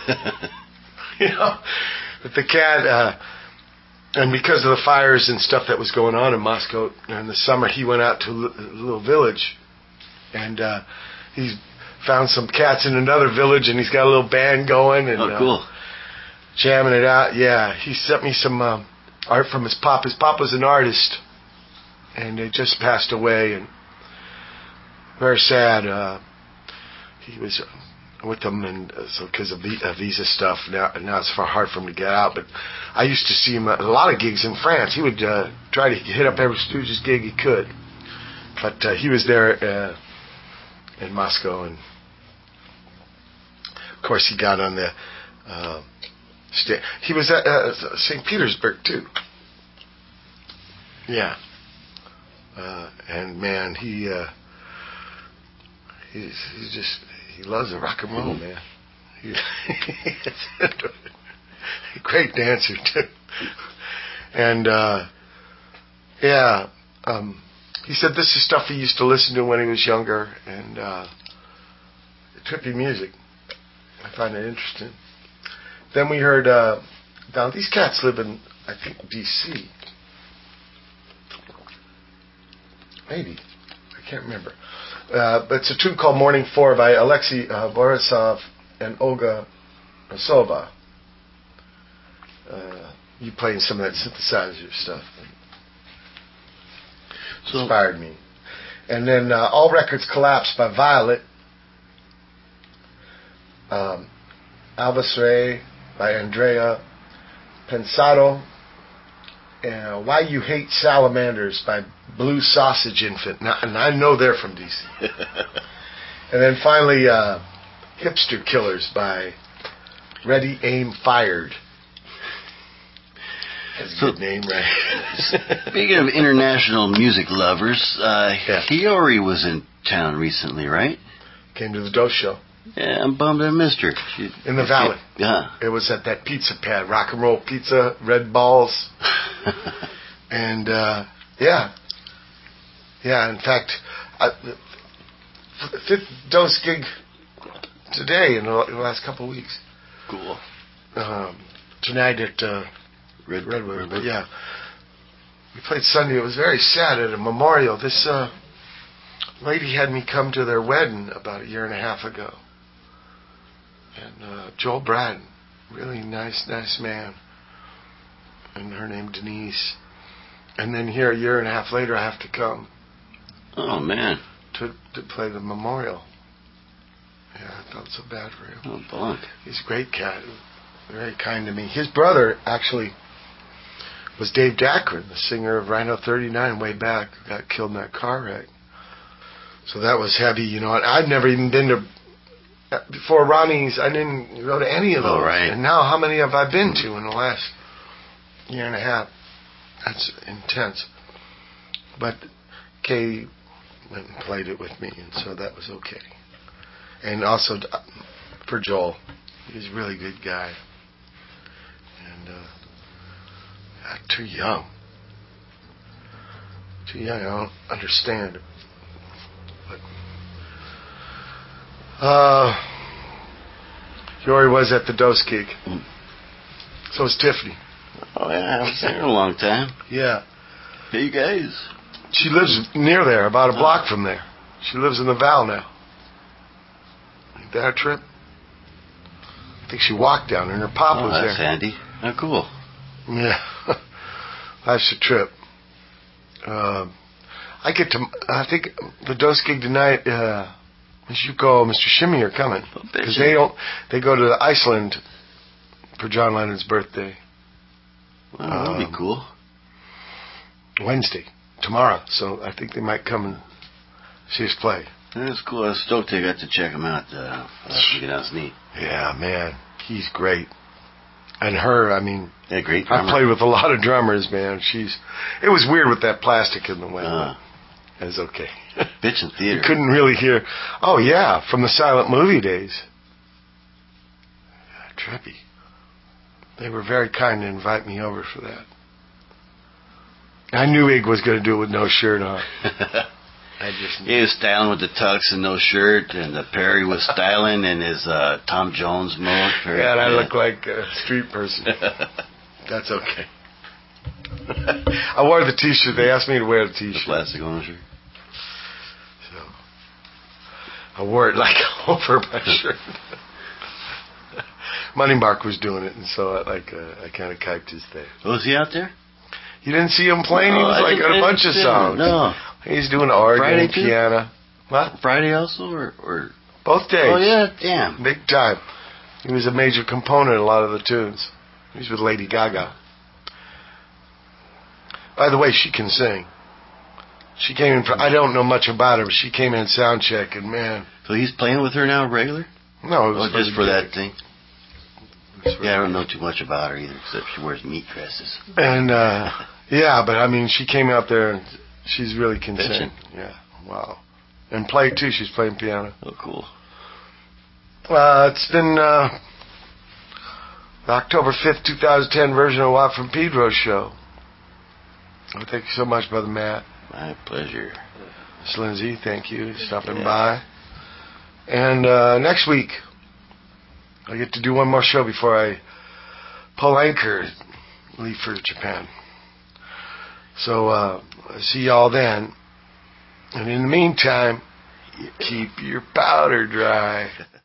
But the cat, and because of the fires and stuff that was going on in Moscow in the summer, he went out to a little village, and he found some cats in another village, and he's got a little band going. And, cool. Jamming it out. Yeah, he sent me some art from his pop. His pop was an artist, and he just passed away, and very sad. He was with them, and so because of visa stuff, now it's hard for him to get out. But I used to see him at a lot of gigs in France. He would try to hit up every Stooges gig he could, but he was there in Moscow, and of course he got on the. He was at St. Petersburg too. Yeah. And man, he loves the rock and roll, man. He's a great dancer too. And he said this is stuff he used to listen to when he was younger, and trippy music. I find it interesting. Then we heard, now these cats live in, I think, D.C. Maybe. I can't remember. But it's a tune called Morning 4 by Alexei Borisov and Olga Rasova. You playing some of that synthesizer stuff. Inspired me. And then All Records Collapse by Violet. Alvis Ray by Andrea Pensado, and Why You Hate Salamanders by Blue Sausage Infant. Now, and I know they're from D.C. And then finally, Hipster Killers by Ready, Aim, Fired. That's a good name, right? Speaking of international music lovers, Hiyori was in town recently, right? Came to the Dose Show. Yeah, I'm bummed I missed her. In the Valley. Yeah. It was at that pizza pad, Rock and Roll Pizza, Red Balls. And, in fact, fifth Dose gig today in the last couple of weeks. Cool. Tonight at Redwood. But yeah, we played Sunday. It was very sad at a memorial. This lady had me come to their wedding about a year and a half ago. And Joel Braden, really nice man. And her name Denise. And then here a year and a half later I have to come. Oh, man. To play the memorial. Yeah, I felt so bad for him. Oh, bunk. He's a great cat. Very kind to me. His brother actually was Dave Dackren, the singer of Rhino 39 way back, who got killed in that car wreck. So that was heavy, you know. I'd never even been to, before Ronnie's, I didn't go to any of those. Oh, right. And now how many have I been to in the last year and a half? That's intense. But Kay went and played it with me, and so that was okay. And also for Joel, he's a really good guy. And too young. Too young, I don't understand it. Yori was at the Dose gig. So was Tiffany. Oh, yeah, I was there a long time. Yeah. Hey, guys. She lives near there, about a block from there. She lives in the Val now. Ain't that a trip? I think she walked down there, and her pop was that's there. handy. Oh, cool. Yeah. That's a trip. I think the Dose gig tonight, Shuko, Mr. Shimmy are coming. Because they go to Iceland for John Lennon's birthday. Well, that'd be cool. Wednesday, tomorrow. So I think they might come and see us play. That's cool. I was stoked they got to check him out. That's neat. Yeah, man. He's great. And her, I mean, great I drummer. played with a lot of drummers, man. It was weird with that plastic in the way. It was okay. Bitchin' theater. You couldn't really hear. Oh, yeah, from the silent movie days. Trippy. They were very kind to invite me over for that. I knew Ig was going to do it with no shirt on. He was styling with the tux and no shirt, and Perry was styling in his Tom Jones mode. Yeah, and I look like a street person. That's okay. I wore the T-shirt. They asked me to wear the T-shirt. The plastic on shirt. So I wore it like over my shirt. Money Mark was doing it, and so I kind of kiped his thing. Was he out there? You didn't see him playing? He was like on a bunch of songs. No. He's doing organ, Friday too? piano. What? Friday also, or both days. Oh yeah, damn. Big time. He was a major component in a lot of the tunes. He's with Lady Gaga. By the way, she can sing. She came in. I don't know much about her, but she came in sound check, and man. So he's playing with her now, regular? No, it was just for that thing. Yeah, I don't know too much about her either, except she wears meat dresses. And yeah, but I mean, she came out there and she's really can sing. Yeah, wow. And play too. She's playing piano. Oh, cool. It's been the October 5th, 2010 version of Watt from Pedro show. Well, thank you so much, Brother Matt. My pleasure. Miss Lindsay, thank you for stopping by. And next week, I get to do one more show before I pull anchor, leave for Japan. So see y'all then. And in the meantime, keep your powder dry.